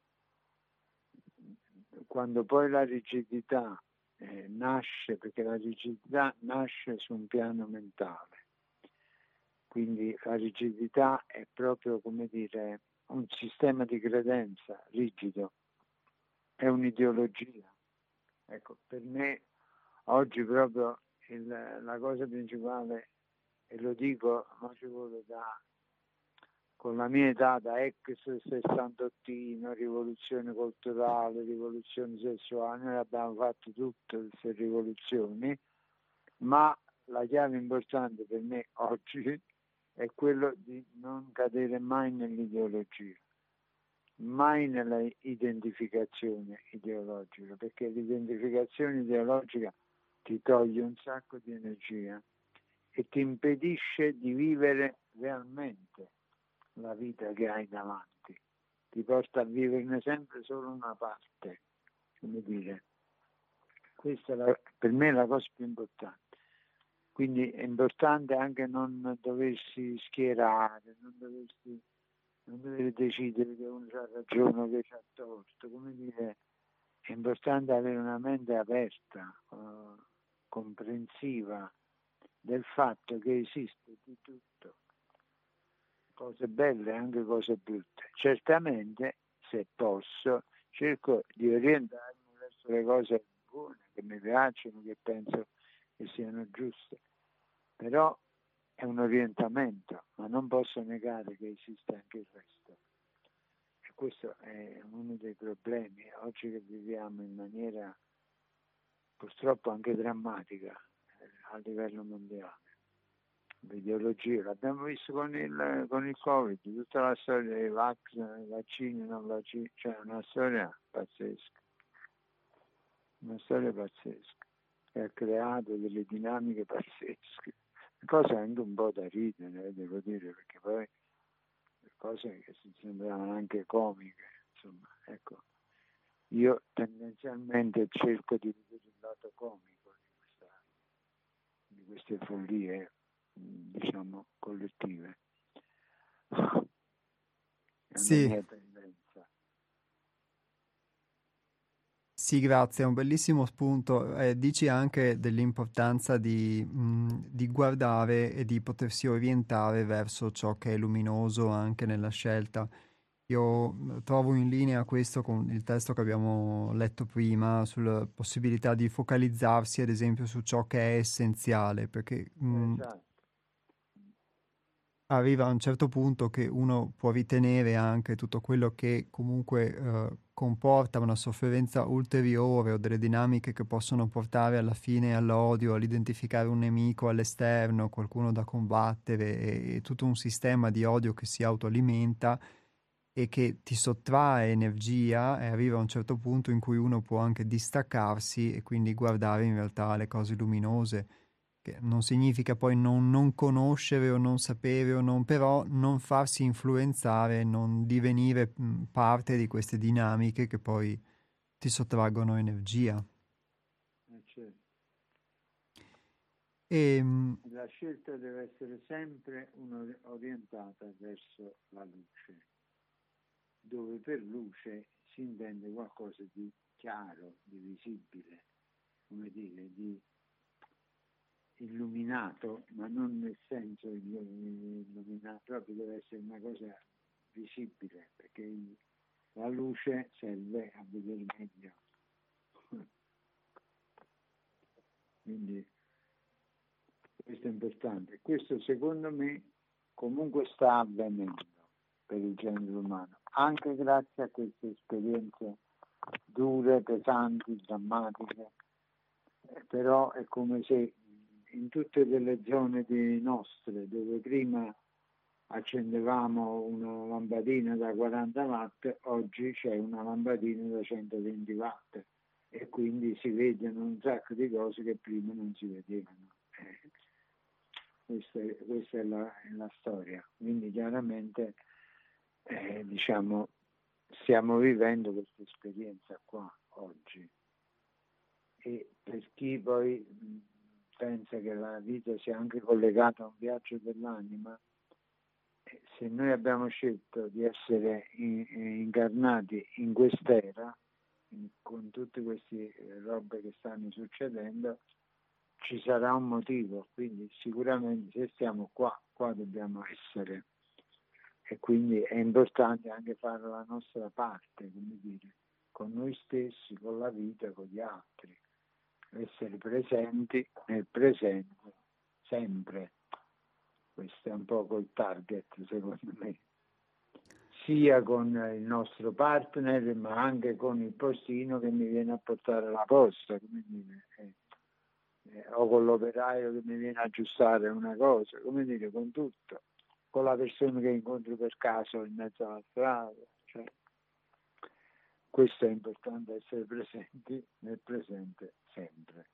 Quando poi la rigidità eh, nasce, perché la rigidità nasce su un piano mentale, quindi la rigidità è proprio, come dire, un sistema di credenza rigido, è un'ideologia. Ecco, per me oggi proprio il, la cosa principale, e lo dico, ma ci vuole da, con la mia età da ex sessantottino, rivoluzione culturale, rivoluzione sessuale, noi abbiamo fatto tutte queste rivoluzioni, ma la chiave importante per me oggi è quello di non cadere mai nell'ideologia, mai nella identificazione ideologica, perché l'identificazione ideologica ti toglie un sacco di energia e ti impedisce di vivere realmente la vita che hai davanti, ti porta a viverne sempre solo una parte, come dire. Questa è la, per me è la cosa più importante. Quindi è importante anche non doversi schierare, non doversi non dover decidere che uno ha ragione o che c'ha torto, come dire, è importante avere una mente aperta, uh, comprensiva del fatto che esiste di tutto, cose belle e anche cose brutte. Certamente, se posso, cerco di orientarmi verso le cose buone, che mi piacciono, che penso che siano giuste, però è un orientamento, ma non posso negare che esiste anche il resto. E questo è uno dei problemi oggi che viviamo in maniera purtroppo anche drammatica eh, a livello mondiale. l'ideologia, l'abbiamo visto con il, con il Covid, tutta la storia dei vax, vaccini, non vaccini, cioè una storia pazzesca, una storia pazzesca, che ha creato delle dinamiche pazzesche, cose anche un po' da ridere, devo dire, perché poi cose che sembravano anche comiche, insomma, ecco. Io tendenzialmente cerco di vedere il lato comico di, questa, di queste follie, diciamo, collettive. È una Sì, mia tendenza. sì, grazie, è un bellissimo spunto. Eh, dici anche dell'importanza di, mh, di guardare e di potersi orientare verso ciò che è luminoso anche nella scelta. Io mh, trovo in linea questo con il testo che abbiamo letto prima, sulla possibilità di focalizzarsi, ad esempio, su ciò che è essenziale, perché mh, Esatto. arriva a un certo punto che uno può ritenere anche tutto quello che comunque eh, comporta una sofferenza ulteriore o delle dinamiche che possono portare alla fine all'odio, all'identificare un nemico all'esterno, qualcuno da combattere e, e tutto un sistema di odio che si autoalimenta e che ti sottrae energia e arriva a un certo punto in cui uno può anche distaccarsi e quindi guardare in realtà le cose luminose, che non significa poi non, non conoscere o non sapere o non, però non farsi influenzare, non divenire mh, parte di queste dinamiche che poi ti sottraggono energia. Eh, certo. E, mh, La scelta deve essere sempre una- orientata verso la luce, dove per luce si intende qualcosa di chiaro, di visibile, come dire, di illuminato, ma non nel senso illuminato, proprio deve essere una cosa visibile, perché il- la luce serve a vedere meglio. Quindi questo è importante. Questo secondo me comunque sta avvenendo per il genere umano, anche grazie a queste esperienze dure, pesanti, drammatiche. Eh, però è come se in tutte delle zone di nostre, dove prima accendevamo una lampadina da quaranta watt, oggi c'è una lampadina da centoventi watt e quindi si vedono un sacco di cose che prima non si vedevano. Eh, questa è, questa è, la, è la storia. Quindi chiaramente eh, diciamo stiamo vivendo questa esperienza qua oggi. E per chi poi mh, pensa che la vita sia anche collegata a un viaggio dell'anima, eh, se noi abbiamo scelto di essere in, incarnati in quest'era, in, con tutte queste eh, robe che stanno succedendo, ci sarà un motivo, quindi sicuramente se stiamo qua, qua dobbiamo essere. E quindi è importante anche fare la nostra parte, come dire, con noi stessi, con la vita, con gli altri. Essere presenti nel presente sempre. Questo è un po' il target, secondo me, sia con il nostro partner ma anche con il postino che mi viene a portare la posta, come dire, eh, eh, o con l'operaio che mi viene a aggiustare una cosa, come dire, con tutto, con la persona che incontro per caso in mezzo alla strada, cioè, questo è importante, essere presenti nel presente sempre.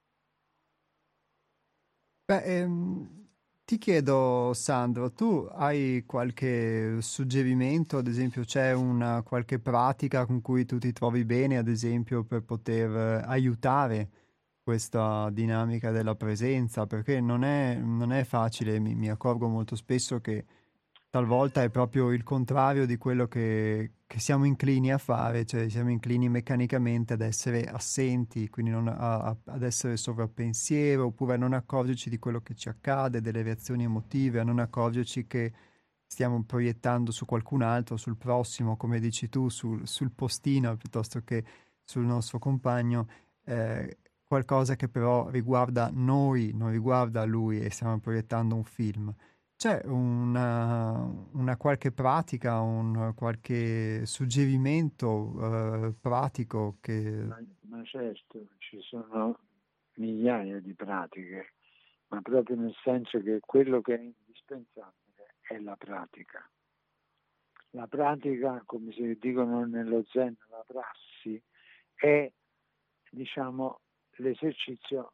beh, ehm, ti chiedo, Sandro, tu hai qualche suggerimento? Ad esempio, c'è una qualche pratica con cui tu ti trovi bene, ad esempio, per poter eh, aiutare questa dinamica della presenza? Perché non è, non è facile, mi, mi accorgo molto spesso che talvolta è proprio il contrario di quello che, che siamo inclini a fare, cioè siamo inclini meccanicamente ad essere assenti, quindi non a- a- ad essere sovrappensiero, oppure a non accorgerci di quello che ci accade, delle reazioni emotive, a non accorgerci che stiamo proiettando su qualcun altro, sul prossimo, come dici tu, sul, sul postino piuttosto che sul nostro compagno, eh, qualcosa che però riguarda noi, non riguarda lui e stiamo proiettando un film. C'è una, una qualche pratica, un qualche suggerimento eh, pratico che... Ma, ma certo, ci sono migliaia di pratiche, ma proprio nel senso che quello che è indispensabile è la pratica. La pratica, come si dicono nello Zen, la prassi, è, diciamo, l'esercizio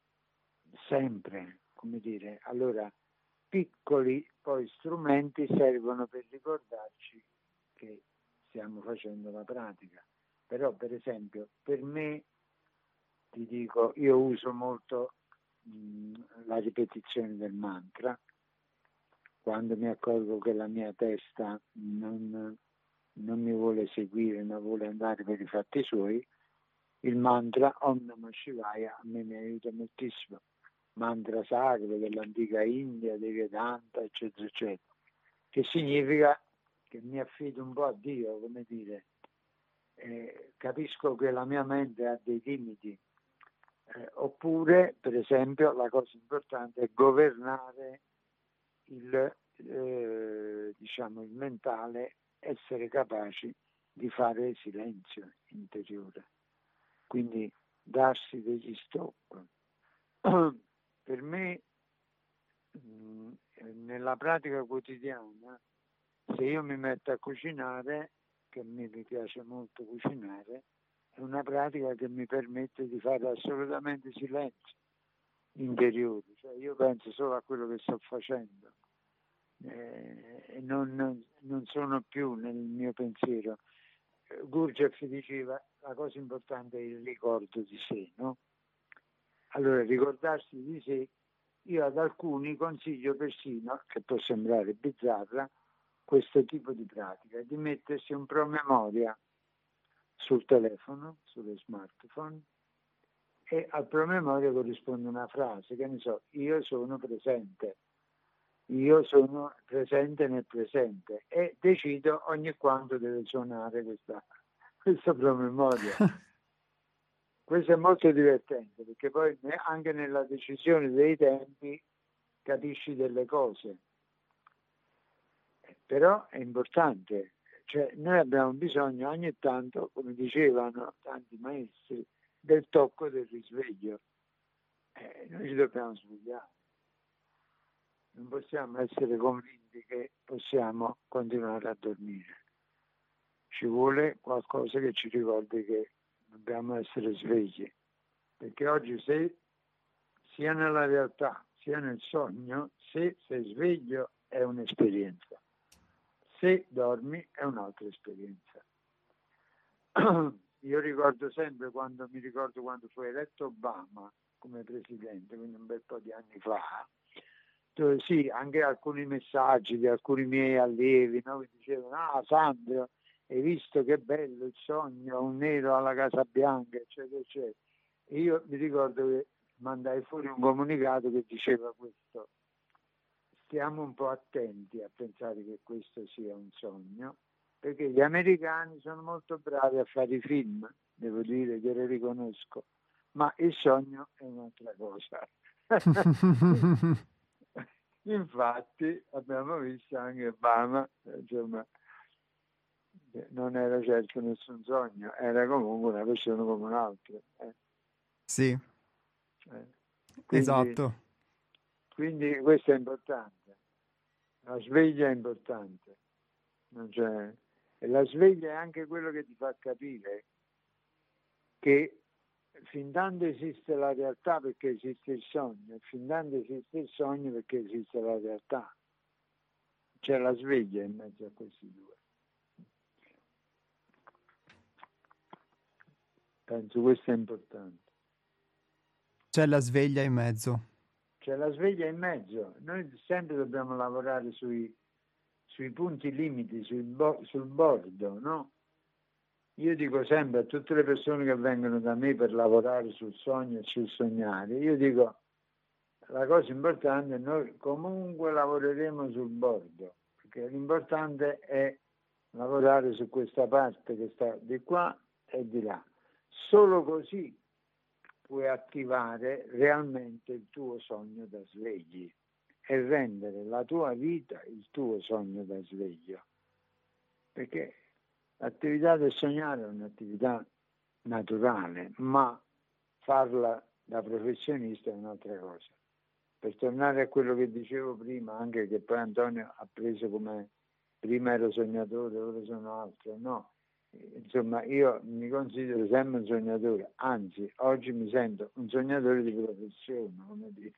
sempre, come dire, allora piccoli poi strumenti servono per ricordarci che stiamo facendo la pratica. Però per esempio per me, ti dico, io uso molto mh, la ripetizione del mantra quando mi accorgo che la mia testa non, non mi vuole seguire, ma vuole andare per i fatti suoi. Il mantra Om Namah Shivaya a me mi aiuta moltissimo, mantra sacro dell'antica India, dei Vedanta, eccetera, eccetera, che significa che mi affido un po' a Dio, come dire, eh, capisco che la mia mente ha dei limiti, eh, oppure, per esempio, la cosa importante è governare il, eh, diciamo, il mentale, essere capaci di fare silenzio interiore. Quindi darsi degli stop. Per me, mh, nella pratica quotidiana, se io mi metto a cucinare, che mi piace molto cucinare, è una pratica che mi permette di fare assolutamente silenzio interiore. Cioè io penso solo a quello che sto facendo eh, e non, non sono più nel mio pensiero. Gurdjieff diceva la cosa importante è il ricordo di sé, no? Allora ricordarsi di sé, io ad alcuni consiglio persino, che può sembrare bizzarra, questo tipo di pratica, di mettersi un promemoria sul telefono, sullo smartphone, e al promemoria corrisponde una frase, che ne so, io sono presente, io sono presente nel presente, e decido ogni quanto deve suonare questa, questa promemoria. Questo è molto divertente, perché poi anche nella decisione dei tempi capisci delle cose. Però è importante, cioè noi abbiamo bisogno ogni tanto, come dicevano tanti maestri, del tocco del risveglio. Eh, noi ci dobbiamo svegliare. Non possiamo essere convinti che possiamo continuare a dormire. Ci vuole qualcosa che ci ricordi che dobbiamo essere svegli. Perché oggi se sia nella realtà sia nel sogno, se sei sveglio è un'esperienza. Se dormi è un'altra esperienza. Io ricordo sempre quando mi ricordo quando fu eletto Obama come presidente, quindi un bel po' di anni fa, dove sì, anche alcuni messaggi di alcuni miei allievi, no, mi dicevano: ah Sandro, hai visto che bello il sogno, un nero alla Casa Bianca, eccetera, eccetera. E io mi ricordo che mandai fuori un comunicato che diceva questo: stiamo un po' attenti a pensare che questo sia un sogno, perché gli americani sono molto bravi a fare i film, devo dire che lo riconosco, ma il sogno è un'altra cosa. Infatti abbiamo visto anche Obama, insomma, non era certo nessun sogno, era comunque una persona come un'altra. Eh. Sì, Eh. Quindi, esatto. Quindi questo è importante. La sveglia è importante. Non c'è... E la sveglia è anche quello che ti fa capire che fin tanto esiste la realtà perché esiste il sogno, e fin tanto esiste il sogno perché esiste la realtà. C'è la sveglia in mezzo a questi due. Penso questo è importante. C'è la sveglia in mezzo. C'è la sveglia in mezzo. Noi sempre dobbiamo lavorare sui, sui punti limiti, sul, bo- sul bordo, no? Io dico sempre a tutte le persone che vengono da me per lavorare sul sogno e sul sognare, io dico la cosa importante è noi comunque lavoreremo sul bordo, perché l'importante è lavorare su questa parte che sta di qua e di là. Solo così puoi attivare realmente il tuo sogno da svegli e rendere la tua vita il tuo sogno da sveglio, perché l'attività del sognare è un'attività naturale, ma farla da professionista è un'altra cosa. per tornare a quello che dicevo prima, anche che poi Antonio ha preso come prima ero sognatore, ora sono altro, no. Insomma, io mi considero sempre un sognatore, anzi, oggi mi sento un sognatore di professione, come dire.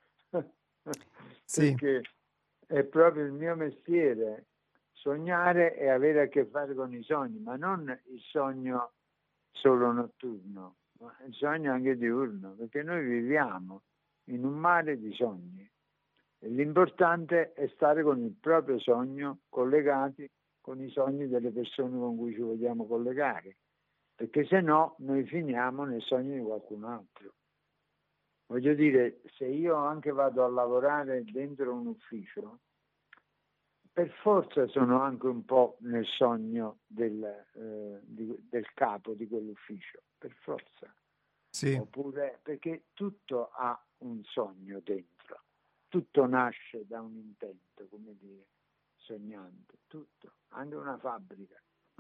Sì. Perché è proprio il mio mestiere, sognare e avere a che fare con i sogni, ma non il sogno solo notturno, ma il sogno anche diurno, perché noi viviamo in un mare di sogni e l'importante è stare con il proprio sogno collegati con i sogni delle persone con cui ci vogliamo collegare, perché se no noi finiamo nel sogno di qualcun altro. Voglio dire, se io anche vado a lavorare dentro un ufficio, per forza sono anche un po' nel sogno del, eh, di, del capo di quell'ufficio, per forza. Sì. Oppure perché tutto ha un sogno dentro, tutto nasce da un intento, come dire, sognante, tutto, anche una fabbrica,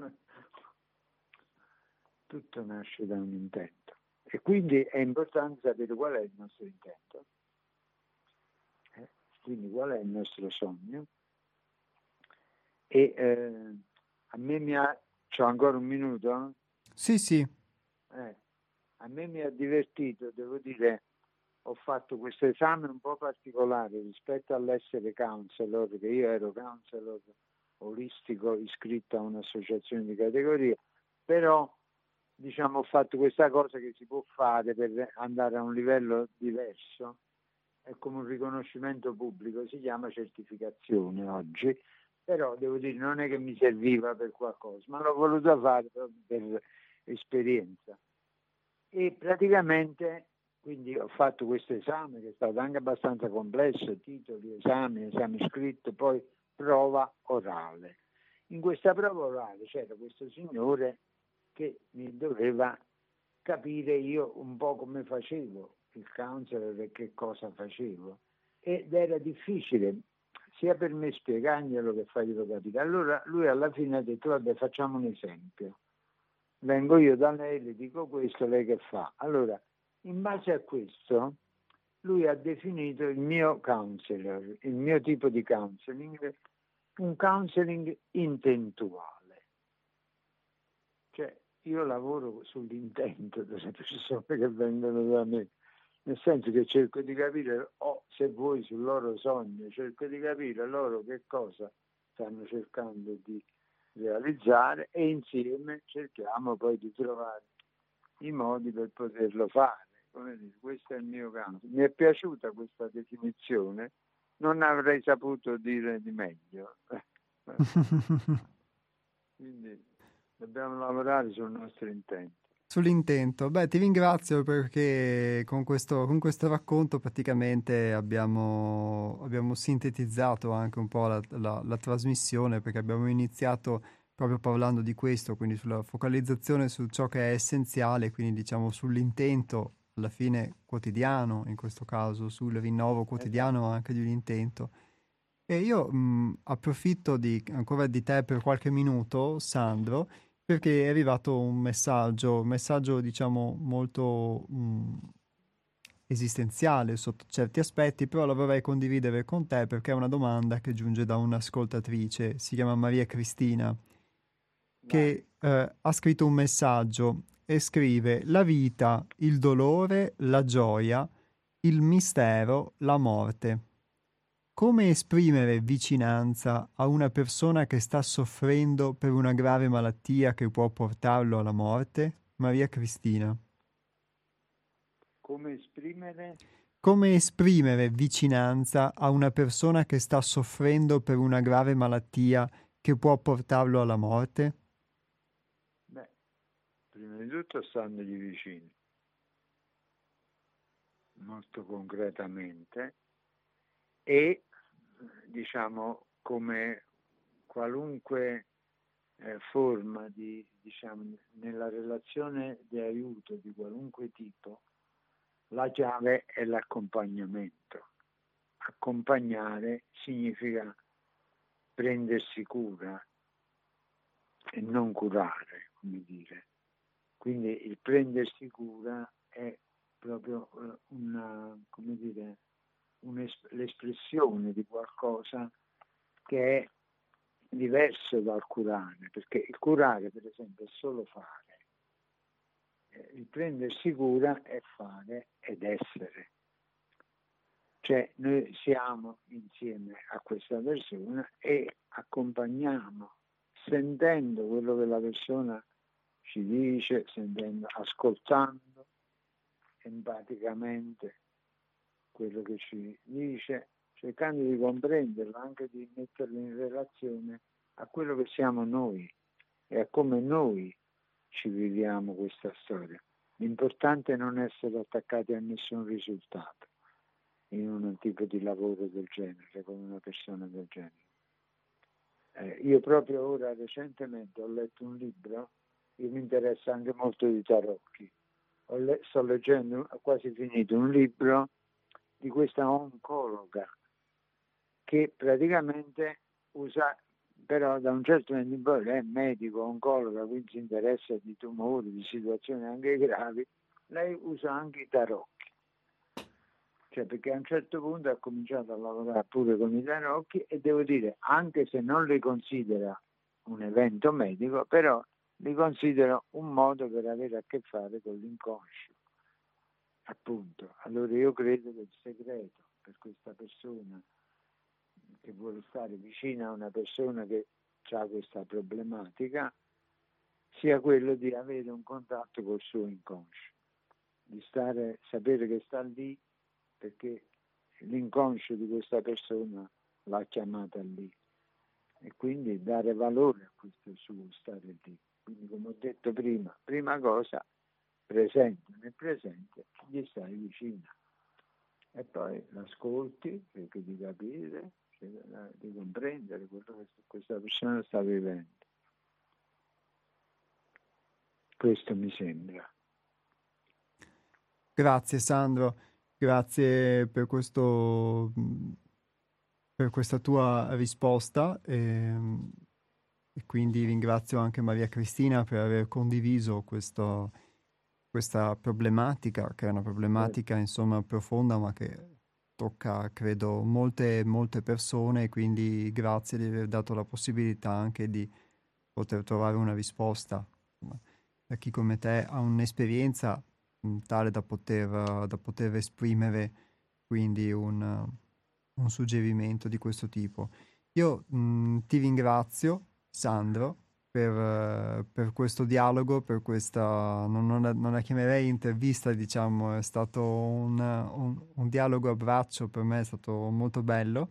tutto nasce da un intento. E quindi è importante sapere qual è il nostro intento, eh? Quindi qual è il nostro sogno. E eh, a me mi ha... C'ho ancora un minuto? Sì, sì. Eh, a me mi ha divertito, devo dire, ho fatto questo esame un po' particolare rispetto all'essere counselor, che io ero counselor olistico iscritto a un'associazione di categoria, però diciamo ho fatto questa cosa che si può fare per andare a un livello diverso, è come un riconoscimento pubblico, si chiama certificazione oggi, però devo dire non è che mi serviva per qualcosa, ma l'ho voluto fare proprio per esperienza. E praticamente quindi ho fatto questo esame che è stato anche abbastanza complesso, titoli, esami, esame scritto, poi prova orale. In questa prova orale c'era questo signore che mi doveva capire io un po' come facevo il counselor e che cosa facevo, ed era difficile sia per me spiegarglielo che farglielo capire. Allora lui alla fine ha detto: vabbè, facciamo un esempio, vengo io da lei, le dico questo, lei che fa? Allora, in base a questo lui ha definito il mio counselor, il mio tipo di counseling, un counseling intentuale. Cioè io lavoro sull'intento delle persone che vengono da me, nel senso che cerco di capire, o oh, se vuoi, sul loro sogno, cerco di capire loro che cosa stanno cercando di realizzare e insieme cerchiamo poi di trovare i modi per poterlo fare. Come dire, questo è il mio campo. Mi è piaciuta questa definizione, non avrei saputo dire di meglio. Quindi dobbiamo lavorare sul nostro intento. Sull'intento. Beh, ti ringrazio perché con questo, con questo racconto praticamente abbiamo, abbiamo sintetizzato anche un po' la, la, la trasmissione, perché abbiamo iniziato proprio parlando di questo, quindi sulla focalizzazione su ciò che è essenziale, quindi diciamo sull'intento alla fine quotidiano, in questo caso sul rinnovo quotidiano anche di un intento. E io mh, approfitto di, ancora di te per qualche minuto, Sandro, perché è arrivato un messaggio, un messaggio diciamo molto mh, esistenziale sotto certi aspetti, però lo vorrei condividere con te perché è una domanda che giunge da un'ascoltatrice, si chiama Maria Cristina, che eh, ha scritto un messaggio e scrive: la vita, il dolore, la gioia, il mistero, la morte. Come esprimere vicinanza a una persona che sta soffrendo per una grave malattia che può portarlo alla morte? Maria Cristina. Come esprimere? Come esprimere vicinanza a una persona che sta soffrendo per una grave malattia che può portarlo alla morte? Beh, prima di tutto standogli vicini, molto concretamente, e diciamo come qualunque eh, forma di, diciamo, nella relazione di aiuto di qualunque tipo, la chiave è l'accompagnamento. Accompagnare significa prendersi cura e non curare, come dire. Quindi il prendersi cura è proprio una, come dire, l'espressione di qualcosa che è diverso dal curare, perché il curare, per esempio, è solo fare, eh, il prendersi cura è fare ed essere. Cioè noi siamo insieme a questa persona e accompagniamo, sentendo quello che la persona ci dice, sentendo, ascoltando empaticamente quello che ci dice, cercando di comprenderlo, anche di metterlo in relazione a quello che siamo noi e a come noi ci viviamo questa storia. L'importante è non essere attaccati a nessun risultato in un tipo di lavoro del genere, con una persona del genere. Eh, io proprio ora recentemente ho letto un libro, io mi interessa anche molto di tarocchi, ho le- sto leggendo, ho quasi finito un libro di questa oncologa che praticamente usa, però da un certo momento in poi lei è medico, oncologa, quindi si interessa di tumori, di situazioni anche gravi, lei usa anche i tarocchi. Cioè, perché a un certo punto ha cominciato a lavorare pure con i tarocchi e devo dire, anche se non li considera un evento medico, però li considera un modo per avere a che fare con l'inconscio. Appunto, allora io credo che il segreto per questa persona che vuole stare vicina a una persona che ha questa problematica sia quello di avere un contatto col suo inconscio, di stare, sapere che sta lì perché l'inconscio di questa persona l'ha chiamata lì e quindi dare valore a questo suo stare lì. Quindi, come ho detto prima, prima cosa, presente nel presente, gli stai vicino e poi l'ascolti, cerchi di capire, cerchi di comprendere quello che questa persona sta vivendo. Questo mi sembra. Grazie Sandro, grazie per questo, per questa tua risposta e, e quindi ringrazio anche Maria Cristina per aver condiviso questo, questa problematica, che è una problematica insomma profonda ma che tocca credo molte, molte persone, quindi grazie di aver dato la possibilità anche di poter trovare una risposta a chi come te ha un'esperienza mh, tale da poter, uh, da poter esprimere quindi un, uh, un suggerimento di questo tipo. Io mh, ti ringrazio, Sandro, per, uh, per questo dialogo, per questa, non, non, la, non la chiamerei intervista, diciamo, è stato un, un, un dialogo a braccio, per me è stato molto bello.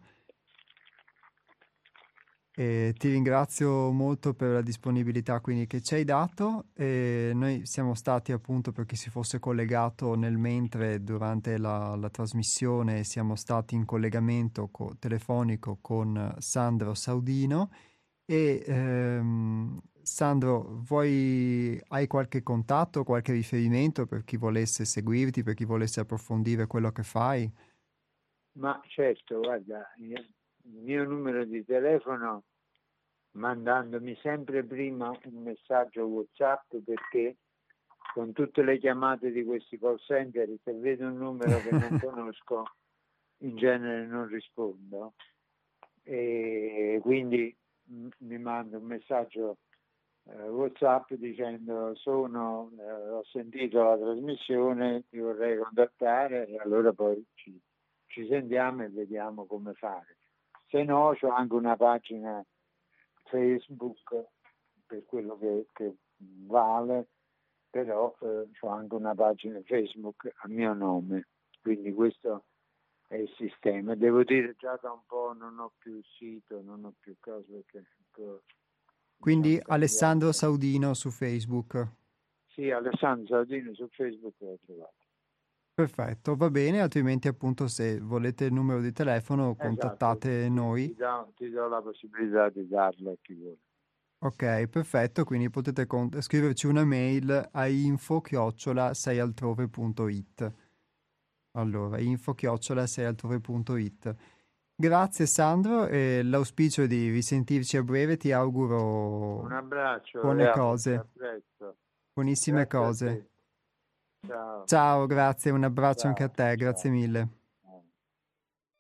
E ti ringrazio molto per la disponibilità quindi che ci hai dato e noi siamo stati appunto per chi si fosse collegato nel mentre durante la, la trasmissione siamo stati in collegamento co- telefonico con Sandro Saudino e ehm, Sandro vuoi hai qualche contatto, qualche riferimento per chi volesse seguirti, per chi volesse approfondire quello che fai? Ma certo, guarda, io, il mio numero di telefono mandandomi sempre prima un messaggio WhatsApp, perché con tutte le chiamate di questi call center, se vedo un numero che non conosco in genere non rispondo e quindi m- mi mando un messaggio eh, WhatsApp dicendo sono eh, ho sentito la trasmissione, ti vorrei contattare e allora poi ci, ci sentiamo e vediamo come fare. Se no c'ho anche una pagina Facebook per quello che, che vale, però eh, ho anche una pagina Facebook a mio nome, quindi questo è il sistema. Devo dire già da un po' non ho più sito, non ho più cose perché po', quindi diciamo, Alessandro cambiato. Saudino su Facebook. Sì, Alessandro Saudino su Facebook l'ho trovato. Perfetto, va bene, altrimenti appunto se volete il numero di telefono contattate esatto, noi. Ti do, ti do la possibilità di darlo a chi vuole. Ok, perfetto, quindi potete con- scriverci una mail a info chiocciola sei altrove punto it. Allora, info chiocciola sei altrove punto it. Grazie Sandro e l'auspicio di risentirci a breve, ti auguro Un abbraccio, buone Jacopo, ti cose, apprezzo. buonissime Grazie a cose. te. Ciao. Ciao, grazie, un abbraccio anche a Ciao, te, grazie ciao. mille.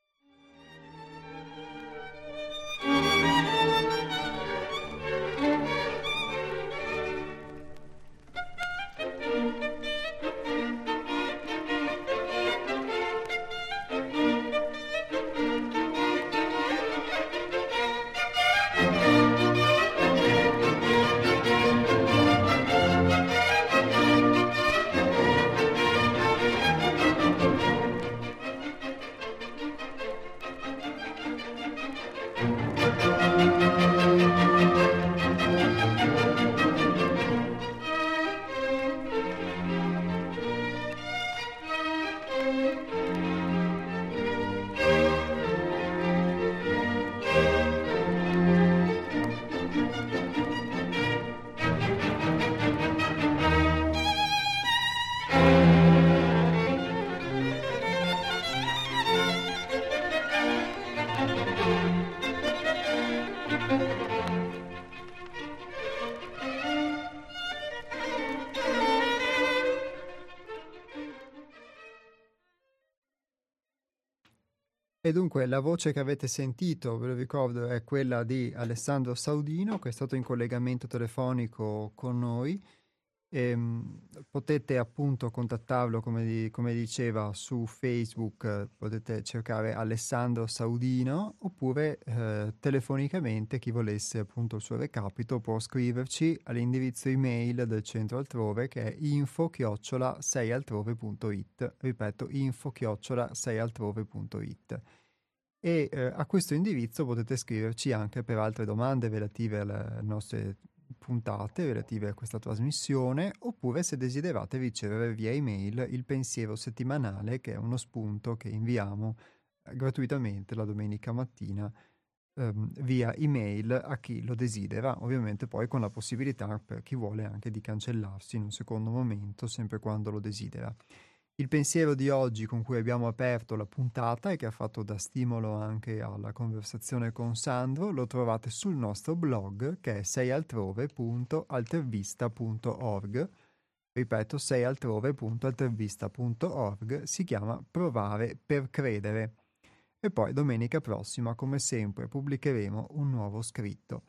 E dunque la voce che avete sentito, ve lo ricordo, è quella di Alessandro Saudino, che è stato in collegamento telefonico con noi. E, mh, potete appunto contattarlo, come, di- come diceva, su Facebook, eh, potete cercare Alessandro Saudino, oppure eh, telefonicamente chi volesse appunto il suo recapito può scriverci all'indirizzo email del centro altrove, che è info chiocciola sei altrove punto it. Ripeto, info chiocciola sei altrove punto it. E eh, a questo indirizzo potete scriverci anche per altre domande relative alle nostre puntate, relative a questa trasmissione, oppure se desiderate ricevere via email il pensiero settimanale, che è uno spunto che inviamo eh, gratuitamente la domenica mattina ehm, via email a chi lo desidera, ovviamente poi con la possibilità per chi vuole anche di cancellarsi in un secondo momento, sempre quando lo desidera. Il pensiero di oggi con cui abbiamo aperto la puntata e che ha fatto da stimolo anche alla conversazione con Sandro lo trovate sul nostro blog, che è sei altrove punto altervista punto org. Ripeto, sei altrove punto altervista punto org. Si chiama Provare per credere. E poi domenica prossima, come sempre, pubblicheremo un nuovo scritto.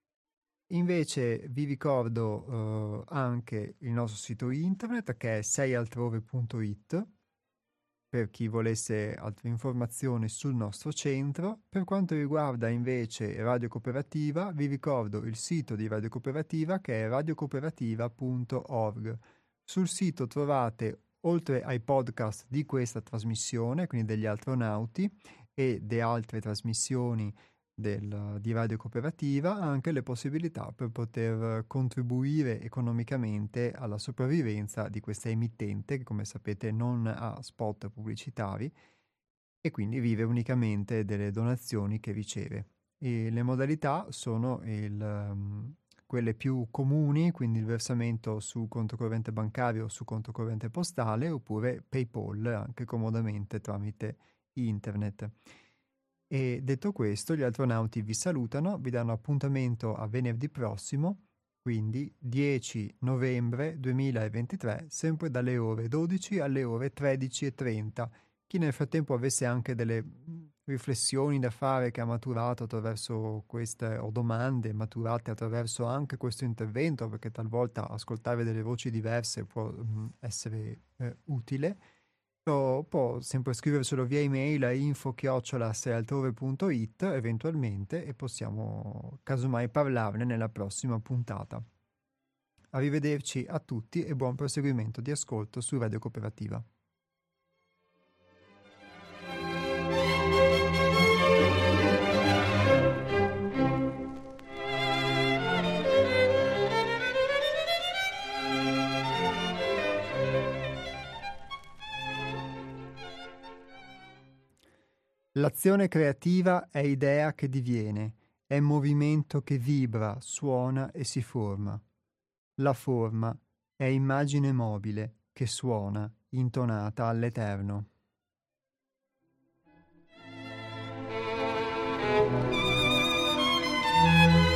Invece vi ricordo eh, anche il nostro sito internet, che è sei altrove punto it, per chi volesse altre informazioni sul nostro centro. Per quanto riguarda invece Radio Cooperativa, vi ricordo il sito di Radio Cooperativa, che è radiocooperativa punto org. Sul sito trovate, oltre ai podcast di questa trasmissione, quindi degli astronauti e di altre trasmissioni del, di Radio Cooperativa, anche le possibilità per poter contribuire economicamente alla sopravvivenza di questa emittente, che come sapete non ha spot pubblicitari e quindi vive unicamente delle donazioni che riceve. E le modalità sono il, um, quelle più comuni, quindi il versamento su conto corrente bancario o su conto corrente postale, oppure PayPal, anche comodamente tramite internet. E detto questo, gli astronauti vi salutano, vi danno appuntamento a venerdì prossimo, quindi dieci novembre duemilaventitré, sempre dalle ore dodici alle ore tredici e trenta. Chi nel frattempo avesse anche delle riflessioni da fare che ha maturato attraverso queste, o domande maturate attraverso anche questo intervento, perché talvolta ascoltare delle voci diverse può mh, essere eh, utile, può, può sempre scrivercelo via email a info chiocciola sei altrove punto it eventualmente, e possiamo casomai parlarne nella prossima puntata. Arrivederci a tutti e buon proseguimento di ascolto su Radio Cooperativa. L'azione creativa è idea che diviene, è movimento che vibra, suona e si forma. La forma è immagine mobile che suona, intonata all'eterno. Thank you.